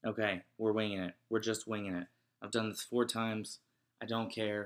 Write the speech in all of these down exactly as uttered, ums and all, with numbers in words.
Okay, we're winging it. We're just winging it. I've done this four times. I don't care.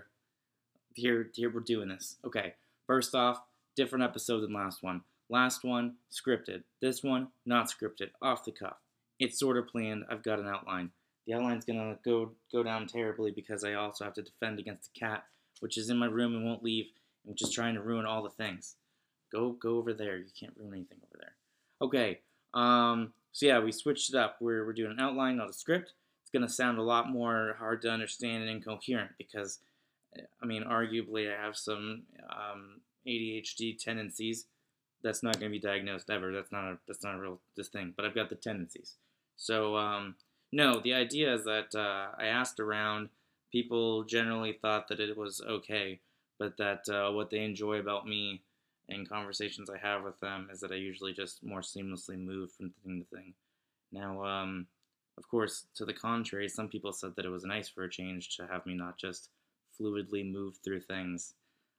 Here, here we're doing this. Okay, first off, different episode than last one. Last one, scripted. This one, not scripted, off the cuff. It's sort of planned. I've got an outline. The outline's gonna go go down terribly because I also have to defend against a cat, which is in my room and won't leave, and which is trying to ruin all the things. Go go over there. You can't ruin anything over there. Okay. Um. So yeah, we switched it up. We're we're doing an outline, not a script. It's gonna sound a lot more hard to understand and incoherent because, I mean, arguably I have some um, A D H D tendencies. That's not going to be diagnosed ever. That's not a that's not a real this thing. But I've got the tendencies. So um, no, the idea is that uh, I asked around. People generally thought that it was okay, but that uh, what they enjoy about me and conversations I have with them is that I usually just more seamlessly move from thing to thing. Now, um, of course, to the contrary, some people said that it was nice for a change to have me not just fluidly move through things,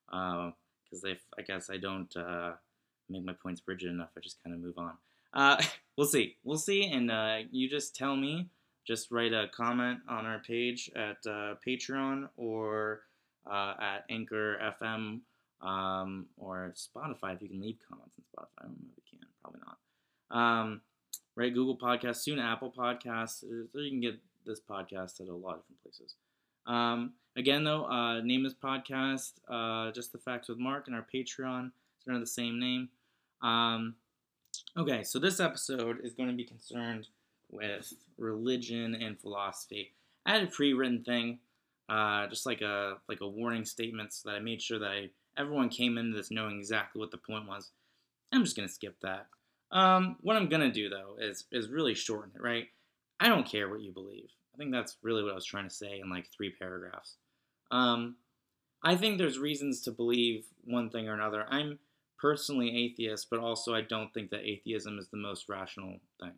because uh, I guess I don't uh, make my points rigid enough. I just kind of move on. Uh, we'll see. We'll see, and uh, you just tell me. Just write a comment on our page at uh, Patreon or uh, at Anchor F M um, or Spotify if you can leave comments on Spotify. I don't know if you can. Probably not. Um, right, Google Podcasts, soon Apple Podcasts. So you can get this podcast at a lot of different places. Um, again, though, uh, name this podcast uh, Just the Facts with Mark, and our Patreon is under the same name. Um, okay, so this episode is going to be concerned with religion and philosophy. I had a pre-written thing, uh, just like a like a warning statement, so that I made sure that I, everyone came into this knowing exactly what the point was. I'm just gonna skip that. Um, what I'm gonna do though is is really shorten it. Right? I don't care what you believe. I think that's really what I was trying to say in like three paragraphs. Um, I think there's reasons to believe one thing or another. I'm personally atheist, but also I don't think that atheism is the most rational thing.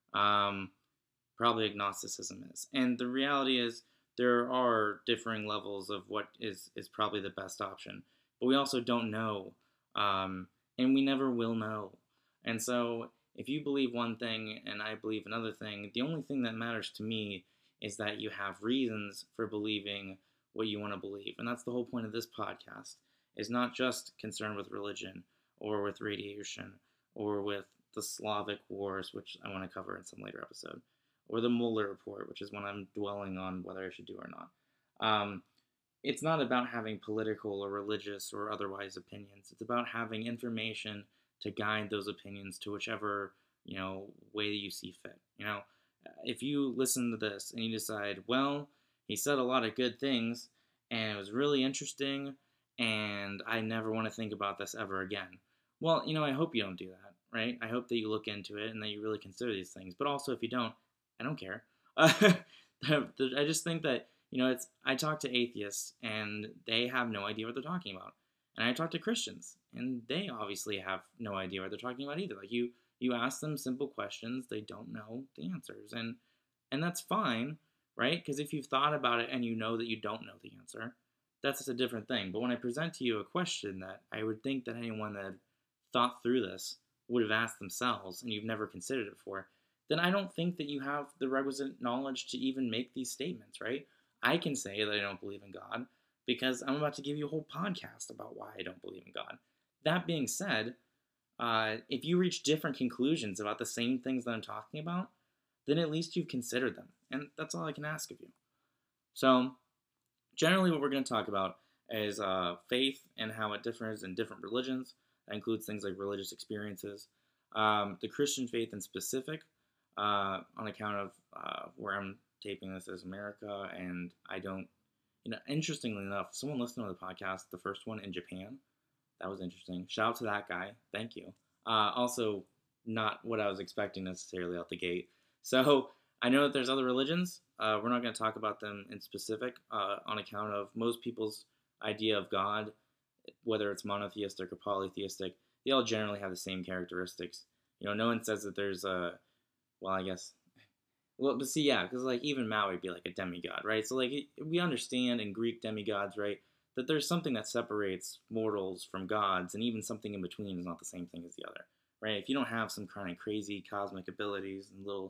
Um, probably agnosticism is. And the reality is there are differing levels of what is, is probably the best option. But we also don't know. Um, and we never will know. And so if you believe one thing and I believe another thing, the only thing that matters to me is that you have reasons for believing what you want to believe. And that's the whole point of this podcast, is not just concerned with religion or with radiation or with the Slavic Wars, which I want to cover in some later episode, or the Mueller report, which is one I'm dwelling on whether I should do or not. Um, it's not about having political or religious or otherwise opinions. It's about having information to guide those opinions to whichever, you know, way you see fit. You know, if you listen to this and you decide, well, he said a lot of good things and it was really interesting and I never want to think about this ever again. Well, you know, I hope you don't do that, right? I hope that you look into it and that you really consider these things. But also, if you don't, I don't care. Uh, I just think that, you know, it's. I talk to atheists and they have no idea what they're talking about, and I talk to Christians and they obviously have no idea what they're talking about either. Like you, you ask them simple questions, they don't know the answers, and and that's fine, right? Because if you've thought about it and you know that you don't know the answer, that's just a different thing. But when I present to you a question that I would think that anyone that thought through this would have asked themselves and you've never considered it before, then I don't think that you have the requisite knowledge to even make these statements, right? I can say that I don't believe in God because I'm about to give you a whole podcast about why I don't believe in God. That being said, uh, if you reach different conclusions about the same things that I'm talking about, then at least you've considered them. And that's all I can ask of you. So, generally what we're going to talk about is uh, faith and how it differs in different religions. That includes things like religious experiences. Um, the Christian faith in specific, uh, on account of uh, where I'm taping this is America, and I don't, you know, interestingly enough, someone listened to the podcast, the first one in Japan. That was interesting. Shout out to that guy. Thank you. Uh, also, not what I was expecting necessarily out the gate. So I know that there's other religions. Uh, we're not going to talk about them in specific uh, on account of most people's idea of God, whether it's monotheistic or polytheistic. They all generally have the same characteristics. You know, no one says that there's a, well, I guess, well, but see, yeah, because like even Mao would be like a demigod, right? So like we understand in Greek demigods, right, that there's something that separates mortals from gods, and even something in between is not the same thing as the other, right? If you don't have some kind of crazy cosmic abilities and little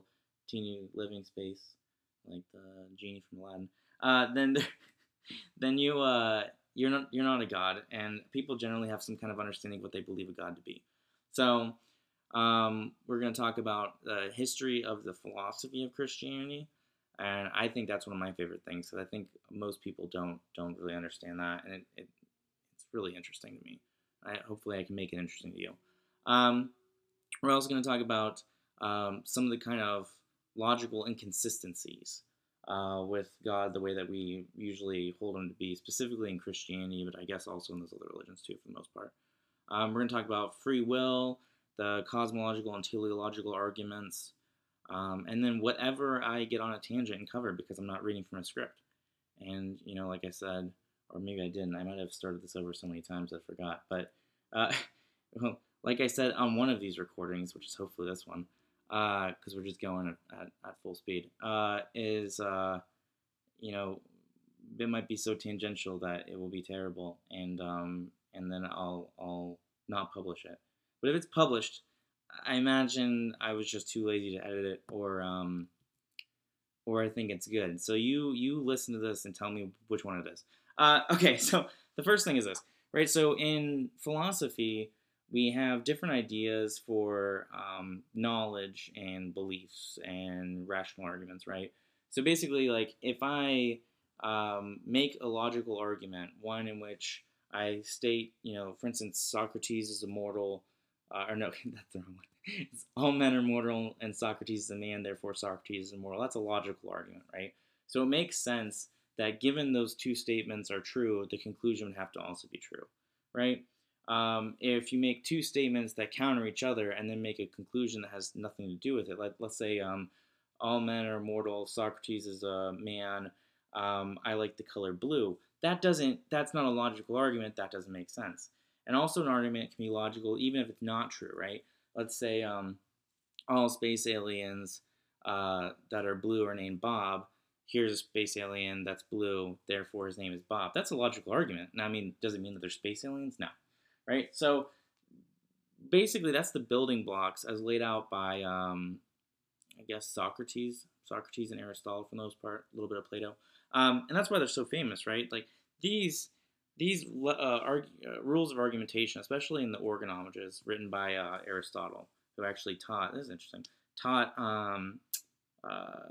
teeny living space, like the genie from Aladdin, uh, then then you uh, you're not you're not a god, and people generally have some kind of understanding of what they believe a god to be. So um, we're going to talk about the history of the philosophy of Christianity, and I think that's one of my favorite things because I think most people don't don't really understand that, and it, it it's really interesting to me. I, hopefully, I can make it interesting to you. Um, we're also going to talk about um, some of the kind of logical inconsistencies uh, with God, the way that we usually hold him to be, specifically in Christianity, but I guess also in those other religions too, for the most part. Um, we're going to talk about free will, the cosmological and teleological arguments, um, and then whatever I get on a tangent and cover because I'm not reading from a script. And, you know, like I said, or maybe I didn't, I might have started this over so many times I forgot, but, uh, well, like I said on one of these recordings, which is hopefully this one, because uh, we're just going at, at, at full speed, uh, is, uh, you know, it might be so tangential that it will be terrible, and um, and then I'll I'll not publish it. But if it's published, I imagine I was just too lazy to edit it, or um, or I think it's good. So you you listen to this and tell me which one it is. Uh, okay, so the first thing is this, right? So in philosophy, we have different ideas for um, knowledge and beliefs and rational arguments, right? So basically, like if I um, make a logical argument, one in which I state, you know, for instance, Socrates is immortal, uh, or no, that's the wrong one. It's all men are mortal, and Socrates is a man, therefore Socrates is immortal. That's a logical argument, right? So it makes sense that given those two statements are true, the conclusion would have to also be true, right? Um, if you make two statements that counter each other and then make a conclusion that has nothing to do with it, like let's say um, all men are mortal, Socrates is a man, um, I like the color blue. That doesn't. That's not a logical argument. That doesn't make sense. And also, an argument can be logical even if it's not true, right? Let's say um, all space aliens uh, that are blue are named Bob. Here's a space alien that's blue, therefore his name is Bob. That's a logical argument. Now, I mean, does it mean that they're space aliens? No, right? So basically, that's the building blocks as laid out by, um, I guess, Socrates, Socrates and Aristotle for the most part, a little bit of Plato, um, and that's why they're so famous, right? Like these these uh, arg- uh, rules of argumentation, especially in the organometres, written by uh, Aristotle, who actually taught. This is interesting. Taught um, uh,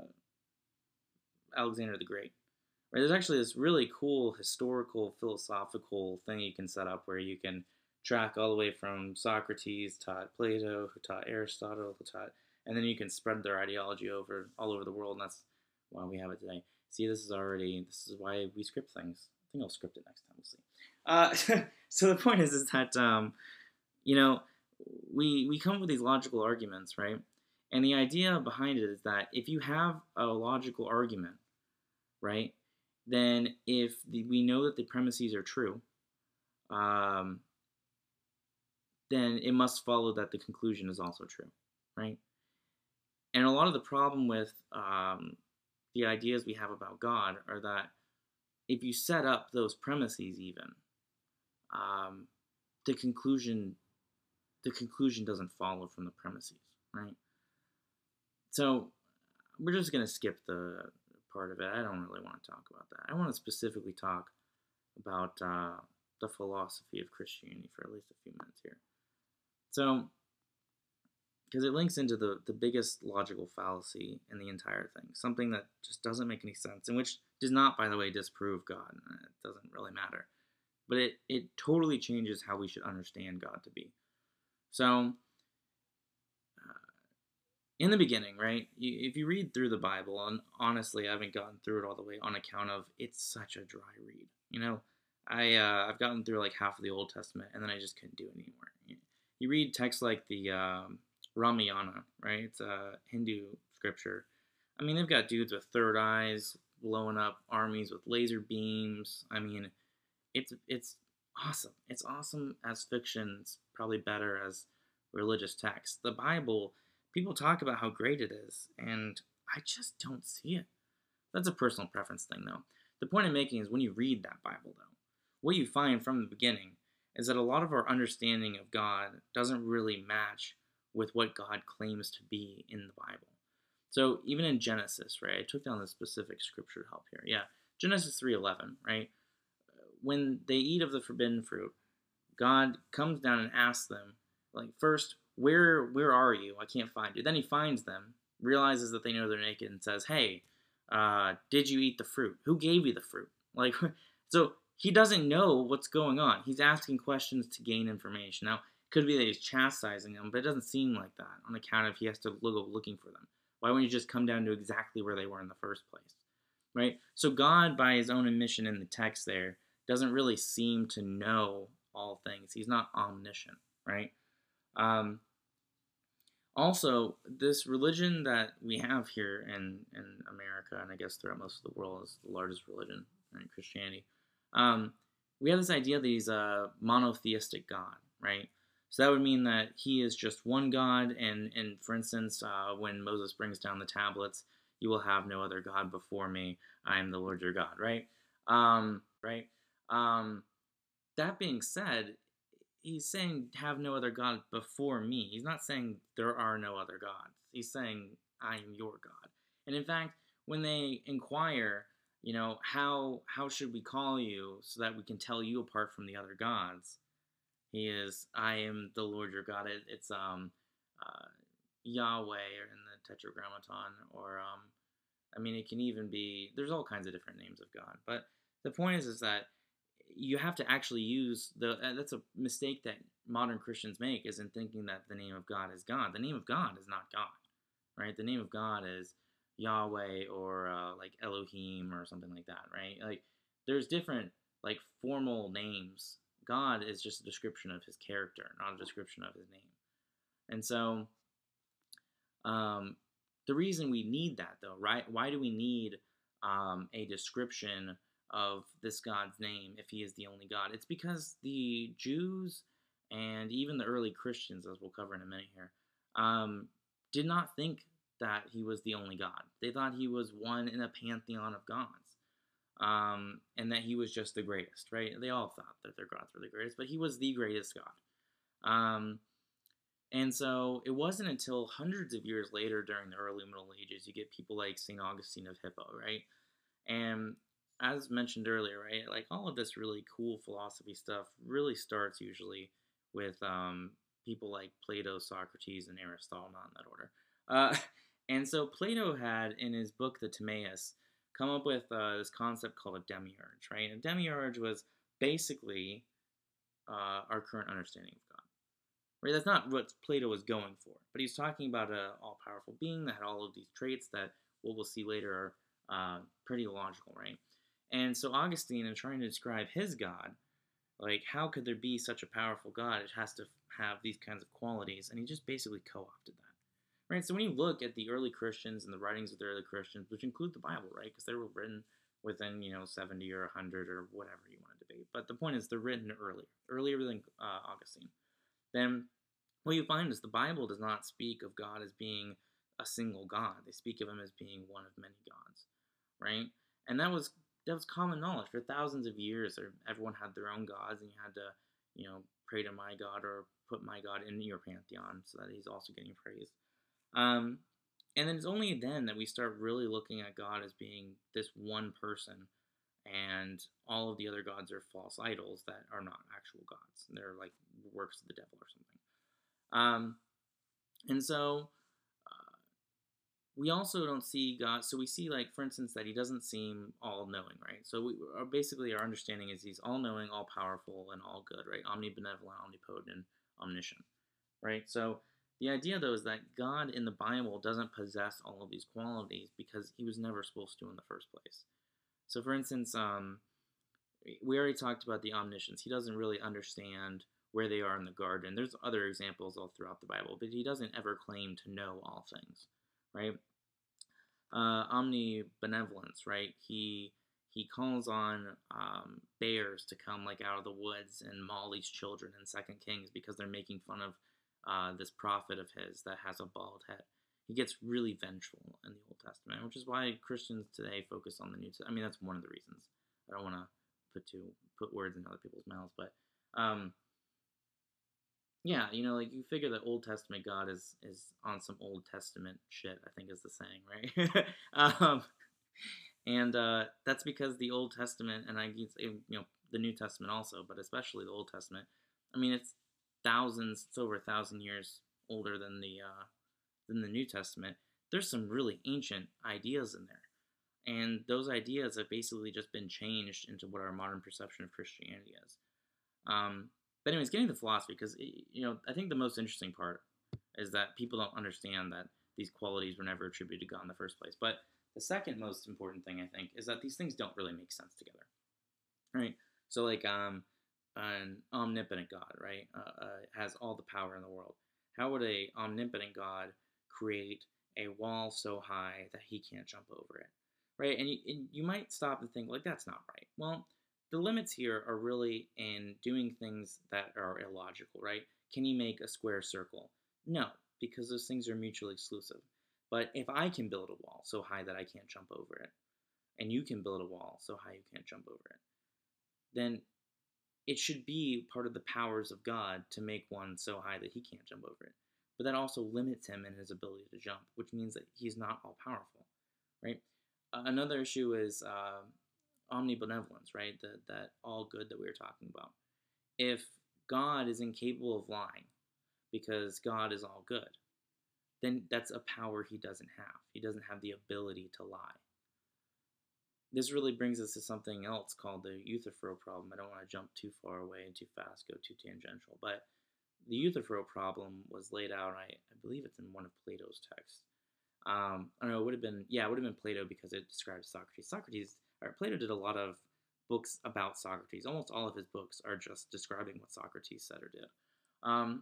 Alexander the Great. Right? There's actually this really cool historical philosophical thing you can set up where you can track all the way from Socrates taught Plato, who taught Aristotle, who taught, and then you can spread their ideology over all over the world, and that's why we have it today. See, this is already this is why we script things. I think I'll script it next time. We'll see. Uh, so the point is, is that um, you know, we we come up with these logical arguments, right? And the idea behind it is that if you have a logical argument, right, then if the, we know that the premises are true, um, then it must follow that the conclusion is also true, right? And a lot of the problem with um, the ideas we have about God are that if you set up those premises, even um, the conclusion, the conclusion doesn't follow from the premises, right? So we're just gonna skip the part of it. I don't really want to talk about that. I want to specifically talk about uh, the philosophy of Christianity for at least a few minutes here. So, because it links into the, the biggest logical fallacy in the entire thing, something that just doesn't make any sense, and which does not, by the way, disprove God. It doesn't really matter. But it, it totally changes how we should understand God to be. So, uh, in the beginning, right, you, if you read through the Bible, and honestly, I haven't gotten through it all the way on account of it's such a dry read. You know, I, uh, I've gotten through like half of the Old Testament, and then I just couldn't do it anymore. You, you read texts like the um, Ramayana, right? It's a Hindu scripture. I mean, they've got dudes with third eyes blowing up armies with laser beams. I mean, it's it's awesome. It's awesome as fiction. It's probably better as religious text. The Bible, people talk about how great it is, and I just don't see it. That's a personal preference thing, though. The point I'm making is when you read that Bible, though, what you find from the beginning is that a lot of our understanding of God doesn't really match with what God claims to be in the Bible. So even in Genesis, right? I took down the specific scripture to help here. Yeah, Genesis three eleven, right? When they eat of the forbidden fruit, God comes down and asks them, like, first, where where are you? I can't find you. Then he finds them, realizes that they know they're naked, and says, hey, uh, did you eat the fruit? Who gave you the fruit? Like, so he doesn't know what's going on. He's asking questions to gain information. Now, it could be that he's chastising them, but it doesn't seem like that on account of he has to go looking for them. Why wouldn't you just come down to exactly where they were in the first place? Right? So God, by his own admission in the text there, doesn't really seem to know all things. He's not omniscient, right? Um, also, this religion that we have here in, in America, and I guess throughout most of the world, is the largest religion, right? Christianity. Um, we have this idea that he's a monotheistic God, right? So that would mean that he is just one God, and, and for instance, uh, when Moses brings down the tablets, you will have no other God before me. I am the Lord your God, right? Um, right? Um, that being said, he's saying have no other God before me. He's not saying there are no other gods. He's saying I am your God. And in fact, when they inquire, you know, how how should we call you so that we can tell you apart from the other gods? He is I am the Lord your God. It, it's um uh, Yahweh or in the Tetragrammaton, or um I mean it can even be, there's all kinds of different names of God. But the point is is that you have to actually use the, uh, that's a mistake that modern Christians make, is in thinking that the name of God is God. The name of God is not God, right? The name of God is Yahweh, or uh, like Elohim or something like that, right? Like there's different like formal names. God is just a description of his character, not a description of his name. And so um, the reason we need that though, right? Why do we need um, a description of this God's name if he is the only God? It's because the Jews and even the early Christians, as we'll cover in a minute here, um, did not think that he was the only God. They thought he was one in a pantheon of gods, um, and that he was just the greatest, right? They all thought that their gods were the greatest, but he was the greatest God. Um, and so it wasn't until hundreds of years later, during the early Middle Ages, you get people like Saint Augustine of Hippo, right? And as mentioned earlier, right, like all of this really cool philosophy stuff really starts usually with um, people like Plato, Socrates, and Aristotle, not in that order. Uh, and so Plato had, in his book, The Timaeus, come up with uh, this concept called a demiurge, right? A demiurge was basically uh, our current understanding of God. Right? That's not what Plato was going for, but he's talking about an all-powerful being that had all of these traits that what we'll see later are uh, pretty logical, right? And so Augustine, in trying to describe his God, like how could there be such a powerful God? It has to have these kinds of qualities, and he just basically co-opted that, right? So when you look at the early Christians and the writings of the early Christians, which include the Bible, right? Because they were written within, you know, seventy or one hundred or whatever you want to debate, but the point is they're written earlier, earlier than uh, Augustine. Then what you find is the Bible does not speak of God as being a single God. They speak of him as being one of many gods, right? And that was that was common knowledge for thousands of years. Everyone had their own gods, and you had to, you know, pray to my God or put my God in your pantheon so that he's also getting praised. Um, and then it's only then that we start really looking at God as being this one person, and all of the other gods are false idols that are not actual gods. They're like works of the devil or something. Um, and so uh, we also don't see God. So we see, like, for instance, that he doesn't seem all-knowing, right? So we are basically our understanding is he's all-knowing, all-powerful, and all good, right? Omnibenevolent, omnipotent, omniscient, right? So the idea, though, is that God in the Bible doesn't possess all of these qualities because he was never supposed to in the first place. So, for instance, um, we already talked about the omniscience. He doesn't really understand where they are in the garden. There's other examples all throughout the Bible, but he doesn't ever claim to know all things, right? Uh, omnibenevolence, right? He he calls on um, bears to come like out of the woods and maul these children in Second Kings because they're making fun of uh, this prophet of his that has a bald head. He gets really vengeful in the Old Testament, which is why Christians today focus on the New Testament. I mean, that's one of the reasons. I don't want to put to put words in other people's mouths, but um, Yeah, you know, like you figure the Old Testament God is is on some Old Testament shit, I think is the saying, right? um, and uh, that's because the Old Testament, and I can say, you know, the New Testament also, but especially the Old Testament. I mean, it's thousands, it's over a thousand years older than the uh, than the New Testament. There's some really ancient ideas in there, and those ideas have basically just been changed into what our modern perception of Christianity is. Um, but anyways, getting to philosophy, because you know, I think the most interesting part is that people don't understand that these qualities were never attributed to God in the first place. But the second most important thing, I think, is that these things don't really make sense together, right? So like um, an omnipotent God, right, uh, uh, has all the power in the world. How would a omnipotent God create a wall so high that he can't jump over it, right? And you, and you might stop and think like that's not right. Well, the limits here are really in doing things that are illogical, right? Can you make a square circle? No, because those things are mutually exclusive. But if I can build a wall so high that I can't jump over it, and you can build a wall so high you can't jump over it, then it should be part of the powers of God to make one so high that he can't jump over it. But that also limits him in his ability to jump, which means that he's not all powerful, right? Uh, another issue is uh, omnibenevolence, right? The, that all good that we were talking about. If God is incapable of lying because God is all good, then that's a power he doesn't have. He doesn't have the ability to lie. This really brings us to something else called the Euthyphro problem. I don't want to jump too far away and too fast, go too tangential, but the Euthyphro problem was laid out, I, I believe it's in one of Plato's texts. Um, I don't know, it would have been, yeah, it would have been Plato because it describes Socrates. Socrates, or Plato did a lot of books about Socrates. Almost all of his books are just describing what Socrates said or did. Um,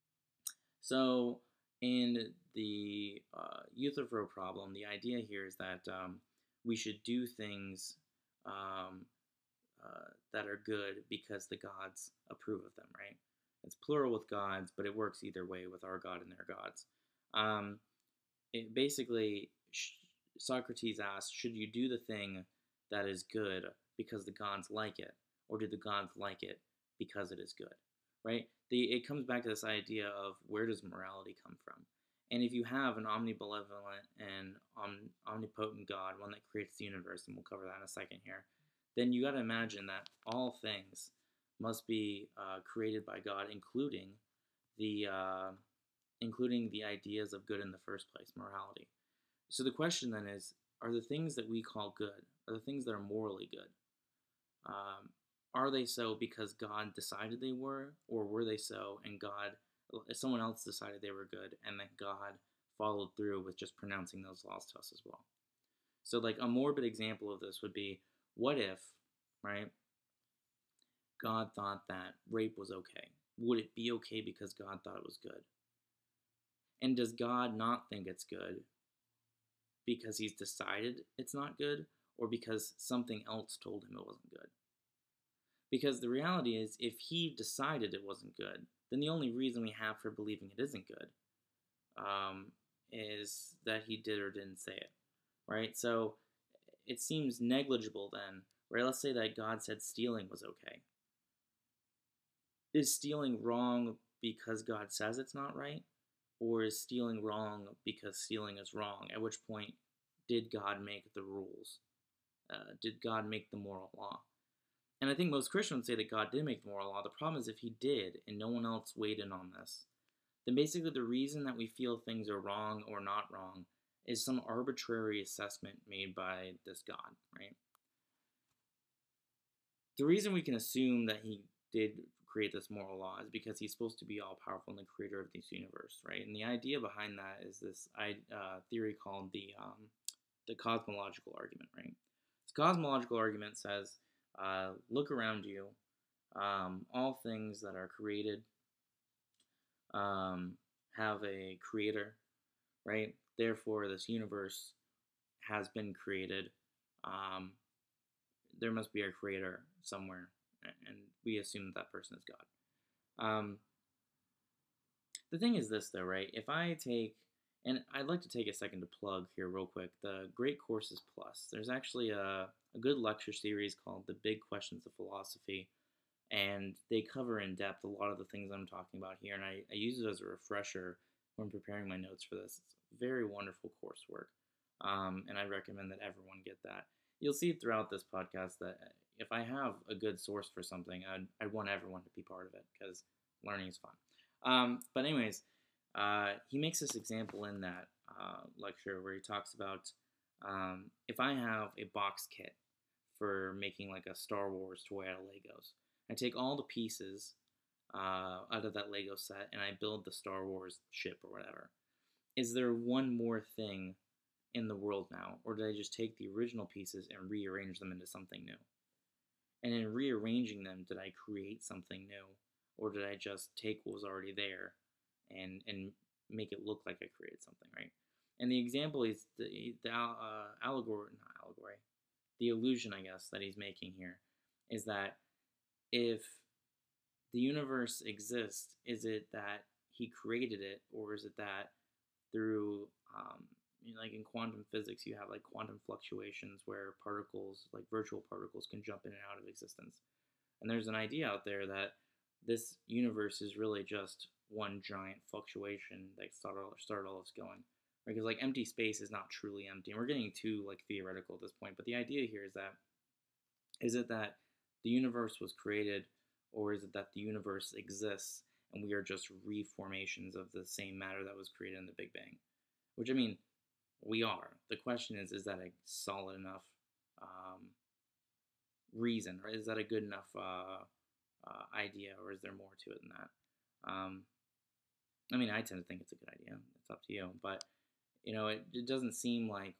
so in the uh, Euthyphro problem, the idea here is that um, we should do things um, uh, that are good because the gods approve of them, right? It's plural with gods, but it works either way with our God and their gods. Um, it basically, Socrates asks, should you do the thing that is good because the gods like it, or do the gods like it because it is good, right? The, it comes back to this idea of where does morality come from? And if you have an omnibenevolent and om, omnipotent God, one that creates the universe, and we'll cover that in a second here, then you got to imagine that all things must be uh, created by God, including the uh, including the ideas of good in the first place, morality. So the question then is, are the things that we call good, are the things that are morally good, um, are they so because God decided they were, or were they so and God, someone else decided they were good, and then God followed through with just pronouncing those laws to us as well? So like a morbid example of this would be, what if, right, God thought that rape was okay? Would it be okay because God thought it was good? And does God not think it's good because he's decided it's not good, or because something else told him it wasn't good? Because the reality is, if he decided it wasn't good, then the only reason we have for believing it isn't good um, is that he did or didn't say it, right? So it seems negligible then, right? Let's say that God said stealing was okay. Is stealing wrong because God says it's not right? Or is stealing wrong because stealing is wrong? At which point, did God make the rules? Uh, did God make the moral law? And I think most Christians say that God did make the moral law. The problem is, if he did and no one else weighed in on this, then basically the reason that we feel things are wrong or not wrong is some arbitrary assessment made by this God, right? The reason we can assume that he did create this moral law is because he's supposed to be all powerful and the creator of this universe, right? And the idea behind that is this uh, theory called the um, the cosmological argument, right? This cosmological argument says, uh, look around you, um, all things that are created um, have a creator, right? Therefore, this universe has been created. Um, there must be a creator somewhere, and we assume that, that person is God. Um, the thing is this, though, right? If I take, and I'd like to take a second to plug here real quick, the Great Courses Plus. There's actually a, a good lecture series called The Big Questions of Philosophy, and they cover in depth a lot of the things I'm talking about here, and I, I use it as a refresher when preparing my notes for this. It's very wonderful coursework, um, and I recommend that everyone get that. You'll see throughout this podcast that if I have a good source for something, I'd, I'd want everyone to be part of it because learning is fun. Um, but anyways, uh, he makes this example in that uh, lecture where he talks about um, if I have a box kit for making like a Star Wars toy out of Legos, I take all the pieces uh, out of that Lego set and I build the Star Wars ship or whatever. Is there one more thing in the world now, or did I just take the original pieces and rearrange them into something new? And in rearranging them, did I create something new, or did I just take what was already there and and make it look like I created something, right? And the example is the the uh, allegory, not allegory, the illusion, I guess, that he's making here is that if the universe exists, is it that he created it, or is it that through, um, you know, like in quantum physics, you have like quantum fluctuations where particles, like virtual particles, can jump in and out of existence. And there's an idea out there that this universe is really just one giant fluctuation that started all, started all this going. Because like empty space is not truly empty, and we're getting too like theoretical at this point. But the idea here is that is it that the universe was created, or is it that the universe exists and we are just reformations of the same matter that was created in the Big Bang? Which, I mean, we are. The question is, is that a solid enough um, reason, or is that a good enough uh, uh, idea, or is there more to it than that? Um, I mean, I tend to think it's a good idea. It's up to you. But, you know, it, it doesn't seem like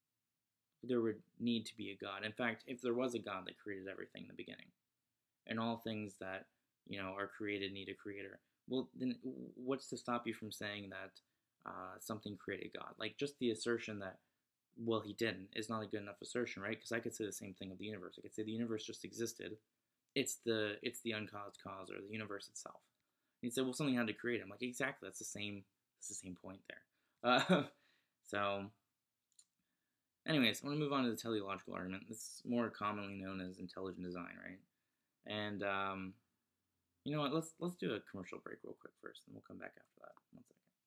there would need to be a God. In fact, if there was a God that created everything in the beginning, and all things that, you know, are created need a creator, well, then what's to stop you from saying that uh, something created God? Like, just the assertion that, well, he didn't, is not a good enough assertion, right? Because I could say the same thing of the universe. I could say the universe just existed. It's the it's the uncaused cause, or the universe itself. And you say, well, something had to create it. I'm like, exactly. That's the same. That's the same point there. Uh, so, anyways, I want to move on to the teleological argument. This is more commonly known as intelligent design, right? And um, you know what? Let's let's do a commercial break real quick first, and we'll come back after that. One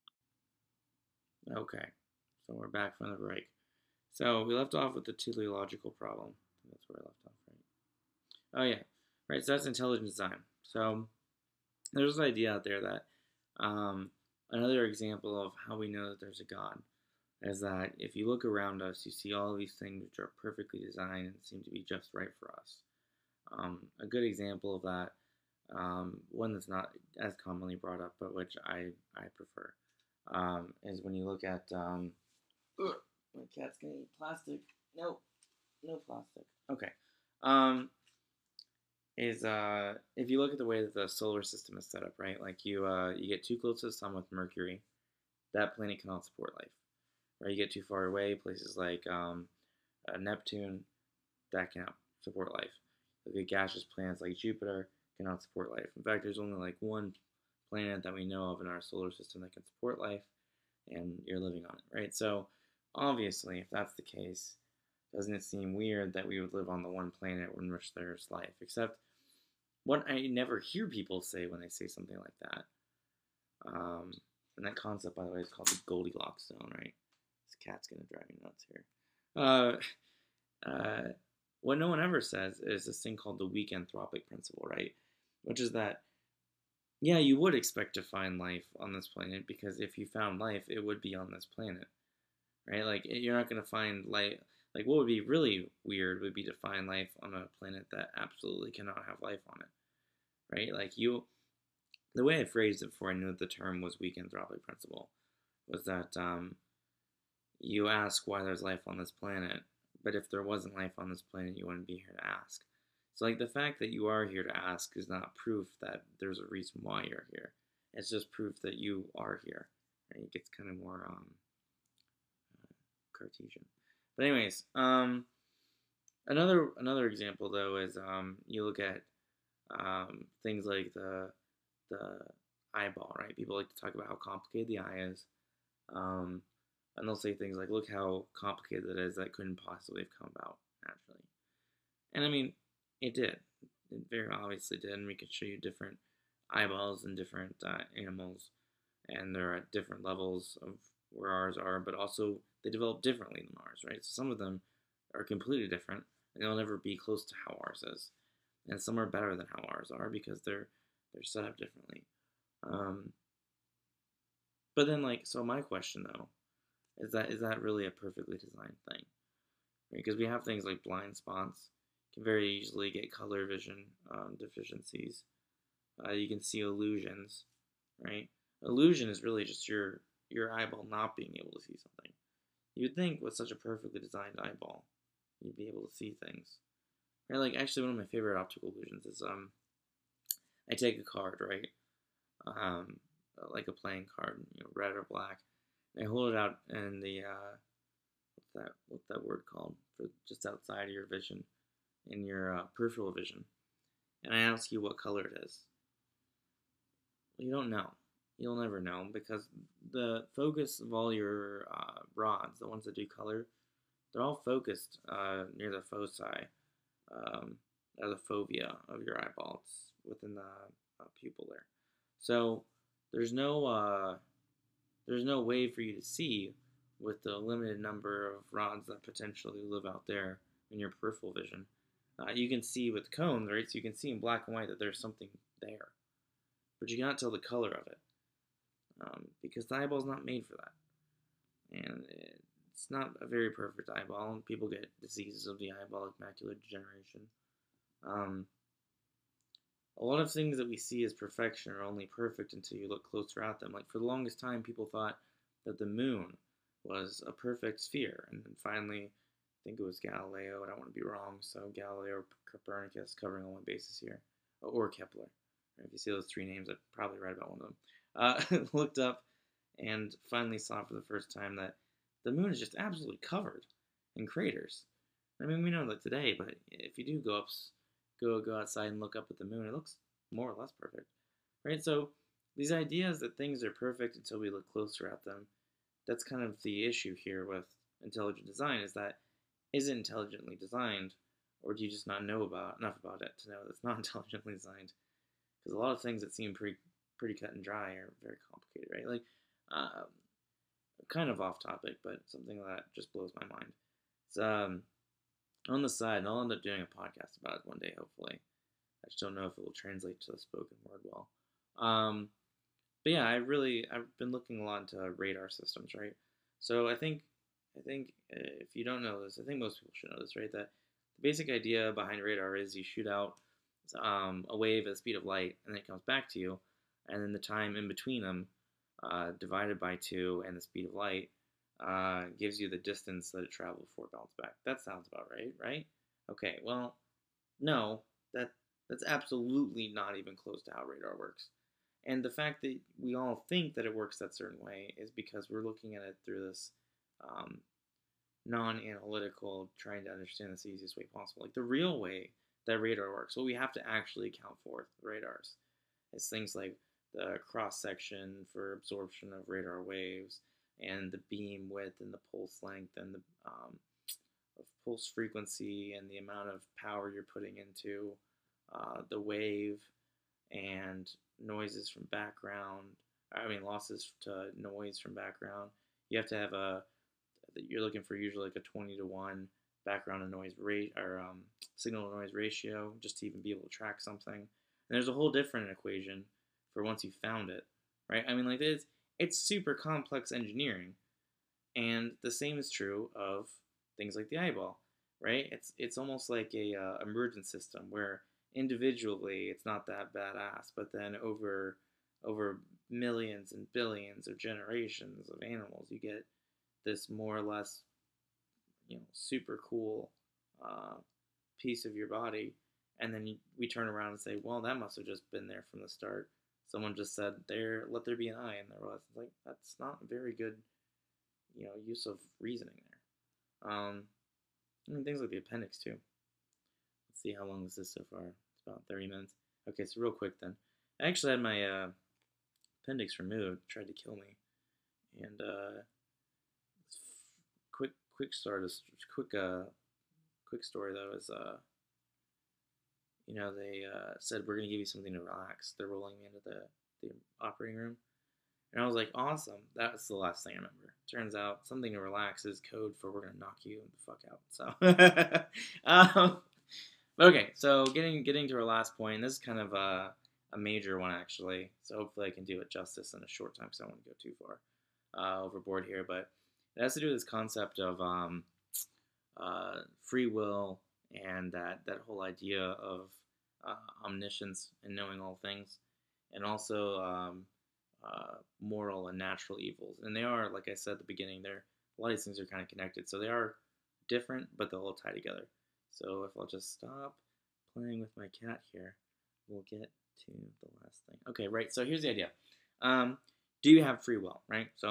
second. Okay, so we're back from the break. So we left off with the teleological problem. I think that's where I left off, right? Oh yeah, right. So that's intelligent design. So there's an idea out there that um, another example of how we know that there's a God is that if you look around us, you see all these things which are perfectly designed and seem to be just right for us. Um, a good example of that, um, one that's not as commonly brought up, but which I, I prefer, um, is when you look at, um, ugh, my cat's gonna eat plastic. No, no plastic. Okay. Um, is uh, if you look at the way that the solar system is set up, right? Like you, uh, you get too close to the sun with Mercury, that planet cannot support life. Right? You get too far away, places like um, uh, Neptune, that cannot support life. The gaseous planets like Jupiter cannot support life. In fact, there's only like one planet that we know of in our solar system that can support life, and you're living on it, right? So, obviously, if that's the case, doesn't it seem weird that we would live on the one planet in which there's life? Except, what I never hear people say when they say something like that, um, and that concept, by the way, is called the Goldilocks zone, right? This cat's gonna drive me nuts here. Uh, uh, what no one ever says is this thing called the weak anthropic principle, right? Which is that, yeah, you would expect to find life on this planet because if you found life, it would be on this planet, right? Like, you're not going to find life. Like, what would be really weird would be to find life on a planet that absolutely cannot have life on it, right? Like, you, the way I phrased it before I knew the term was weak anthropic principle was that um, you ask why there's life on this planet, but if there wasn't life on this planet, you wouldn't be here to ask. So, like, the fact that you are here to ask is not proof that there's a reason why you're here. It's just proof that you are here. Right? It gets kind of more um, uh, Cartesian. But anyways, um, another another example though is um, you look at um, things like the the eyeball. Right? People like to talk about how complicated the eye is. Um, And they'll say things like, look how complicated it is, that couldn't possibly have come about naturally. And I mean, it did. it very obviously did, and we could show you different eyeballs in different uh, animals, and they're at different levels of where ours are, but also they develop differently than ours, right? So some of them are completely different, and they'll never be close to how ours is, and some are better than how ours are because they're they're set up differently. Um, but then, like, so my question though is that is that really a perfectly designed thing? Because we have things like blind spots, can very easily get color vision um, deficiencies. Uh, you can see illusions, right? Illusion is really just your your eyeball not being able to see something. You'd think with such a perfectly designed eyeball, you'd be able to see things. Right? Like actually, one of my favorite optical illusions is um, I take a card, right? Um, like a playing card, you know, red or black, and I hold it out in the uh, what's that what's that word called for just outside of your vision, in your uh, peripheral vision, and I ask you what color it is. Well, you don't know. You'll never know because the focus of all your uh, rods, the ones that do color, they're all focused uh, near the foci, um, or the fovea of your eyeball. It's within the uh, pupil there. So there's no uh, there's no way for you to see with the limited number of rods that potentially live out there in your peripheral vision. Uh, you can see with cones, right? So you can see in black and white that there's something there, but you cannot tell the color of it um, because the eyeball's not made for that, and it's not a very perfect eyeball. People get diseases of the eyeball, like macular degeneration. Um, a lot of things that we see as perfection are only perfect until you look closer at them. Like for the longest time, people thought that the moon was a perfect sphere, and then finally, I think it was Galileo. I don't want to be wrong, so Galileo or Copernicus, covering all my bases here, or Kepler. If you see those three names, I probably read about one of them. Uh, looked up and finally saw for the first time that the moon is just absolutely covered in craters. I mean, we know that today, but if you do go up, go go outside and look up at the moon, it looks more or less perfect, right? So these ideas that things are perfect until we look closer at them, that's kind of the issue here with intelligent design, is that is it intelligently designed, or do you just not know about enough about it to know that it's not intelligently designed? Because a lot of things that seem pretty pretty cut and dry are very complicated, right? Like, um, kind of off topic, but something that just blows my mind. It's um, on the side, and I'll end up doing a podcast about it one day, hopefully. I just don't know if it will translate to the spoken word well. Um, but yeah, I really I've been looking a lot into radar systems, right? So I think I think uh, if you don't know this, I think most people should know this, right? That the basic idea behind radar is you shoot out um, a wave at the speed of light, and then it comes back to you, and then the time in between them, uh, divided by two, and the speed of light, uh, gives you the distance that it traveled before it bounced back. That sounds about right, right? Okay, well, no, that that's absolutely not even close to how radar works. And the fact that we all think that it works that certain way is because we're looking at it through this um, non-analytical, trying to understand this the easiest way possible. Like the real way that radar works, what we have to actually account for with radars is things like the cross section for absorption of radar waves, and the beam width, and the pulse length, and the um, of pulse frequency, and the amount of power you're putting into uh, the wave, and noises from background. I mean, losses to noise from background. You have to have a. You're looking for usually like a twenty to one background to noise rate or um, signal to noise ratio just to even be able to track something. And there's a whole different equation for once you found it, right? I mean, like it's it's super complex engineering, and the same is true of things like the eyeball, right? It's it's almost like a uh, emergent system where individually it's not that badass, but then over over millions and billions of generations of animals, you get this more or less, you know, super cool uh, piece of your body, and then you, we turn around and say, well, that must have just been there from the start. Someone just said, "There, let there be an eye," and there was. It's like that's not a very good, you know, use of reasoning there. Um, I mean, things like the appendix too. Let's see how long this is so far. It's about thirty minutes. Okay, so real quick then. I actually had my uh, appendix removed. It tried to kill me, and uh, quick quick start. Quick uh, quick story though is uh, you know, they uh, said, we're going to give you something to relax. They're rolling me into the, the operating room. And I was like, awesome. That's the last thing I remember. Turns out something to relax is code for we're going to knock you the fuck out. So, um, okay, so getting getting to our last point, this is kind of a, a major one, actually. So hopefully I can do it justice in a short time because I don't want to go too far uh, overboard here. But it has to do with this concept of um, uh, free will and that, that whole idea of uh, omniscience and knowing all things, and also um, uh, moral and natural evils. And they are, like I said at the beginning, they're a lot of these things are kind of connected. So they are different, but they'll all tie together. So if I'll just stop playing with my cat here, we'll get to the last thing. Okay, right. So here's the idea. Um, do you have free will, right? So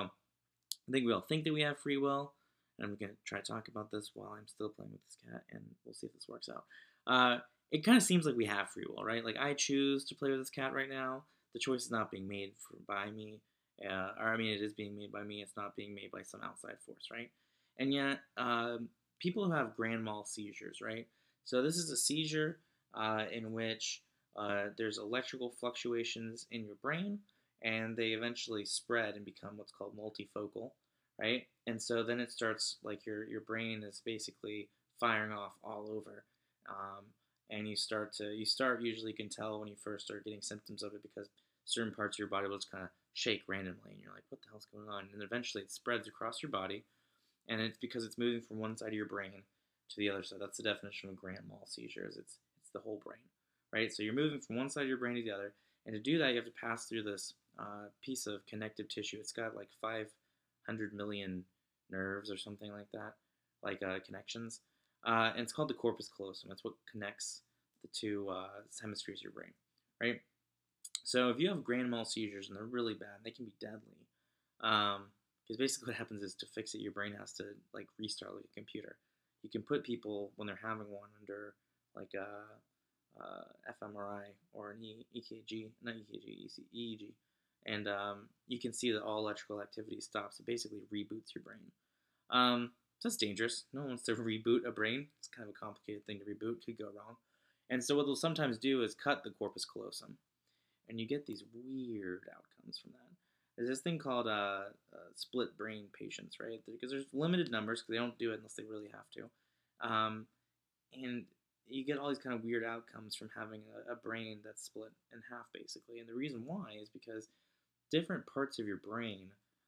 I think we all think that we have free will. And I'm going to try to talk about this while I'm still playing with this cat, and we'll see if this works out. Uh, it kind of seems like we have free will, right? Like, I choose to play with this cat right now. The choice is not being made for, by me. Uh, or, I mean, it is being made by me. It's not being made by some outside force, right? And yet, um, people who have grand mal seizures, right? So this is a seizure uh, in which uh, there's electrical fluctuations in your brain, and they eventually spread and become what's called multifocal, right? And so then it starts, like, your your brain is basically firing off all over, um, and you start to you start usually you can tell when you first start getting symptoms of it because certain parts of your body will just kind of shake randomly, and you're like, what the hell's going on? And eventually it spreads across your body, and it's because it's moving from one side of your brain to the other side. That's the definition of grand mal seizures. It's it's the whole brain, right? So you're moving from one side of your brain to the other, and to do that you have to pass through this uh, piece of connective tissue. It's got like five hundred million nerves or something like that, like uh, connections. Uh, and it's called the corpus callosum. It's what connects the two uh, hemispheres of your brain, right? So if you have grand mal seizures and they're really bad, they can be deadly. Um, because basically what happens is to fix it, your brain has to like restart like a computer. You can put people when they're having one under like a, a fMRI or an e- EKG, not E K G, E E G, and um, you can see that all electrical activity stops. It basically reboots your brain. Um, so that's dangerous. No one wants to reboot a brain. It's kind of a complicated thing to reboot. Could go wrong. And so what they'll sometimes do is cut the corpus callosum, and you get these weird outcomes from that. There's this thing called uh, uh, split brain patients, right? Because there's limited numbers because they don't do it unless they really have to. Um, and you get all these kind of weird outcomes from having a, a brain that's split in half, basically. And the reason why is because different parts of your brain,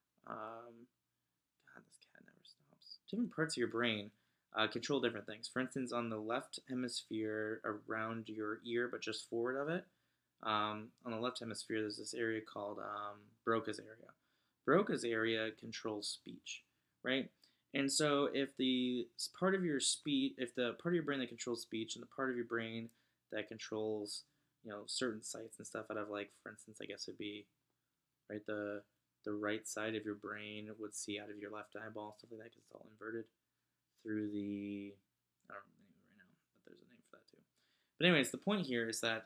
um, God, this cat never stops. Different parts of your brain uh, control different things. For instance, on the left hemisphere around your ear, but just forward of it, um, on the left hemisphere, there's this area called um, Broca's area. Broca's area controls speech, right? And so if the part of your speech, if the part of your brain that controls speech and the part of your brain that controls, you know, certain sights and stuff out of, like, for instance, I guess it'd be, right, the the right side of your brain would see out of your left eyeball, stuff like that, because it's all inverted through the, I don't know the name right now, but there's a name for that too. But anyways, the point here is that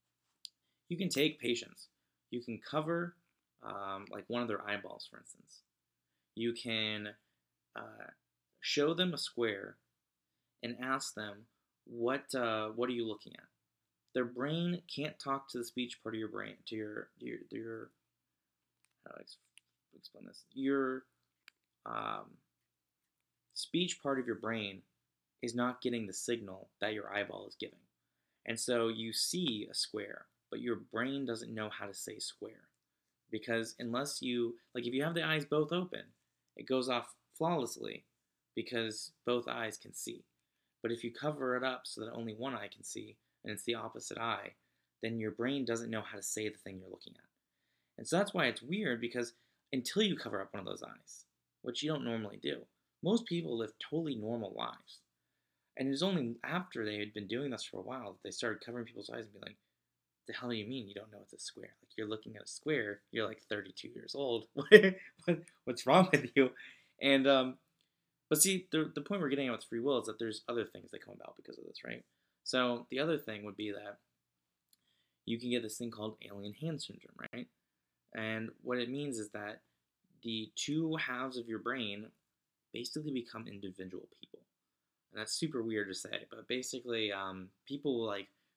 you can take patients, you can cover um, like one of their eyeballs, for instance. You can uh, show them a square and ask them, what uh, what are you looking at? Their brain can't talk to the speech part of your brain, to your, your, your how do I explain this? Your um, speech part of your brain is not getting the signal that your eyeball is giving. And so you see a square, but your brain doesn't know how to say square. Because unless you, like if you have the eyes both open, it goes off flawlessly because both eyes can see. But if you cover it up so that only one eye can see, and it's the opposite eye, then your brain doesn't know how to say the thing you're looking at. And so that's why it's weird, because until you cover up one of those eyes, which you don't normally do, most people live totally normal lives. And it was only after they had been doing this for a while that they started covering people's eyes and be like, the hell do you mean you don't know it's a square? Like, you're looking at a square, you're like thirty-two years old. What's wrong with you? And, um, but see, the, the point we're getting at with free will is that there's other things that come about because of this, right? So the other thing would be that you can get this thing called alien hand syndrome, right? And what it means is that the two halves of your brain basically become individual people. And that's super weird to say, but basically, um, people will like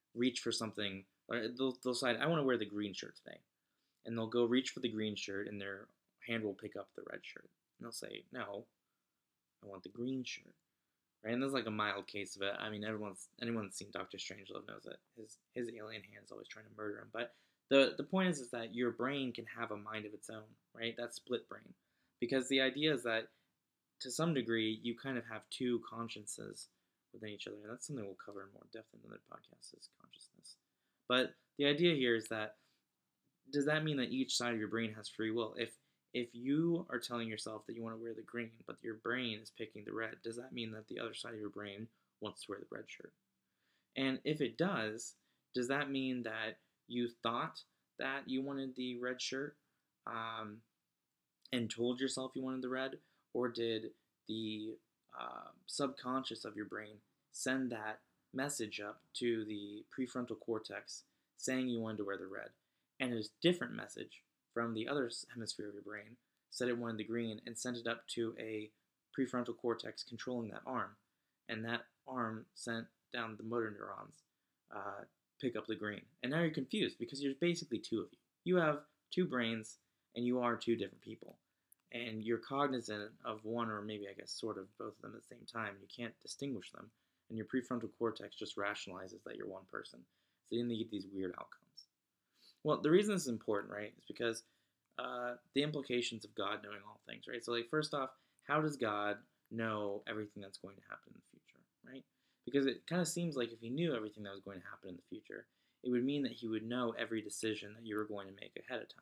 reach for something, or they'll, they'll decide, I want to wear the green shirt today. And they'll go reach for the green shirt, and their hand will pick up the red shirt. And they'll say, no, I want the green shirt. Right? And there's like a mild case of it. I mean, everyone's anyone that's seen Doctor Strangelove knows that his his alien hand is always trying to murder him. But the the point is is that your brain can have a mind of its own, right? That split brain, because the idea is that to some degree you kind of have two consciences within each other, and that's something we'll cover in more depth in another podcast, is consciousness. But the idea here is that, does that mean that each side of your brain has free will? If if you are telling yourself that you want to wear the green, but your brain is picking the red, does that mean that the other side of your brain wants to wear the red shirt? And if it does, does that mean that you thought that you wanted the red shirt um, and told yourself you wanted the red? Or did the uh, subconscious of your brain send that message up to the prefrontal cortex saying you wanted to wear the red? And a different message from the other hemisphere of your brain said it wanted the green, and sent it up to a prefrontal cortex controlling that arm. And that arm sent down the motor neurons, uh, pick up the green. And now you're confused because there's basically two of you. You have two brains, and you are two different people. And you're cognizant of one, or maybe I guess sort of both of them at the same time. You can't distinguish them. And your prefrontal cortex just rationalizes that you're one person. So then you get these weird outcomes. Well, the reason this is important, right, is because uh, the implications of God knowing all things, right? So, like, first off, how does God know everything that's going to happen in the future, right? Because it kind of seems like if he knew everything that was going to happen in the future, it would mean that he would know every decision that you were going to make ahead of time.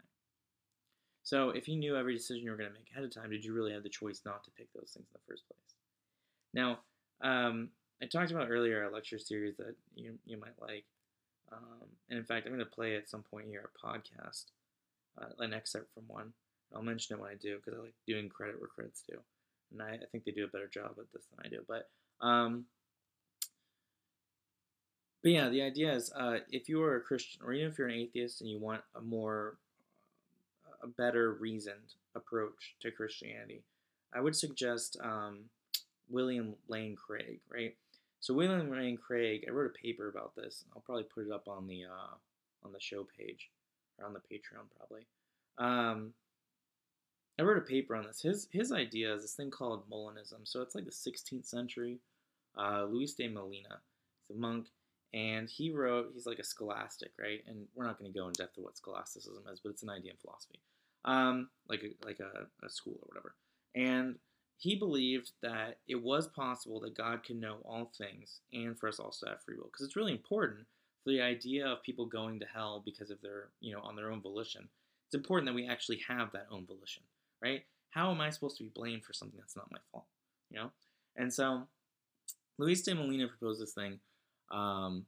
So, if he knew every decision you were going to make ahead of time, did you really have the choice not to pick those things in the first place? Now, um, I talked about earlier a lecture series that you you might like. Um, and in fact, I'm going to play at some point here a podcast, uh, an excerpt from one. I'll mention it when I do, because I like doing credit where credit's due. And I, I think they do a better job at this than I do. But, um, but yeah, the idea is uh, if you are a Christian, or even if you're an atheist and you want a more, a better reasoned approach to Christianity, I would suggest um, William Lane Craig, right? So William Lane Craig, I wrote a paper about this. I'll probably put it up on the uh, on the show page, or on the Patreon probably. Um, I wrote a paper on this. His his idea is this thing called Molinism. So it's like the sixteenth century. Uh, Luis de Molina, he's a monk, and he wrote. He's like a scholastic, right? And we're not going to go in depth to what scholasticism is, but it's an idea in philosophy, um, like a, like a, a school or whatever. And he believed that it was possible that God can know all things, and for us also to have free will. Because it's really important for the idea of people going to hell because of their, you know, on their own volition. It's important that we actually have that own volition, right? How am I supposed to be blamed for something that's not my fault, you know? And so Luis de Molina proposed this thing um,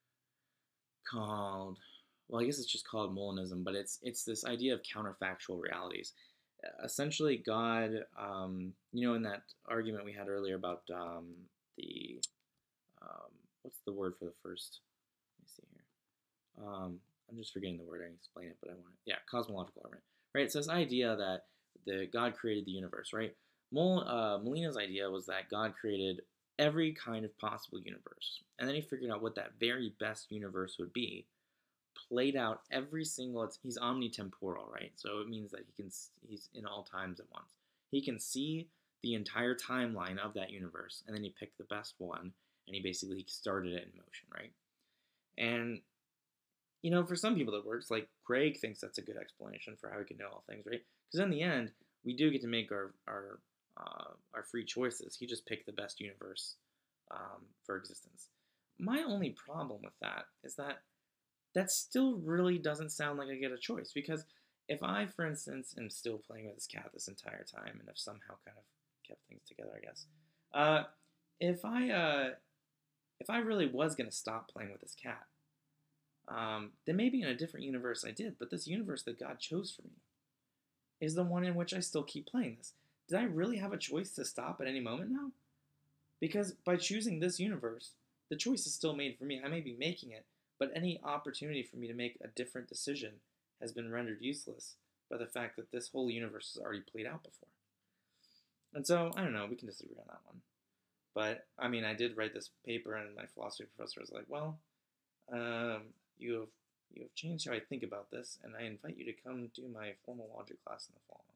called, well, I guess it's just called Molinism, but it's it's this idea of counterfactual realities. Essentially, God, um, you know, in that argument we had earlier about um, the, um, what's the word for the first, let me see here. Um, I'm just forgetting the word, I can explain it, but I want to, yeah, cosmological argument, right? So this idea that the God created the universe, right? Mol, uh, Molina's idea was that God created every kind of possible universe, and then he figured out what that very best universe would be, played out every single, it's, he's omnitemporal, right? So it means that he can, he's in all times at once. He can see the entire timeline of that universe, and then he picked the best one, and he basically started it in motion, right? And, you know, for some people that works, like Craig thinks that's a good explanation for how we can know all things, right? Because in the end, we do get to make our, our, uh, our free choices. He just picked the best universe um, for existence. My only problem with that is that that still really doesn't sound like I get a choice, because if I, for instance, am still playing with this cat this entire time, and have somehow kind of kept things together, I guess, uh, if I, uh, if I really was going to stop playing with this cat, um, then maybe in a different universe I did, but this universe that God chose for me is the one in which I still keep playing this. Did I really have a choice to stop at any moment now? Because by choosing this universe, the choice is still made for me. I may be making it, but any opportunity for me to make a different decision has been rendered useless by the fact that this whole universe has already played out before. And so, I don't know, we can disagree on that one. But, I mean, I did write this paper, and my philosophy professor was like, well, Um, you have you have changed how I think about this, and I invite you to come do my formal logic class in the fall.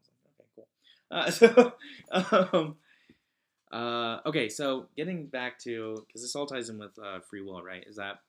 I was like, okay, cool. Uh, so, um, uh, okay, so getting back to, because this all ties in with uh, free will, right? Is that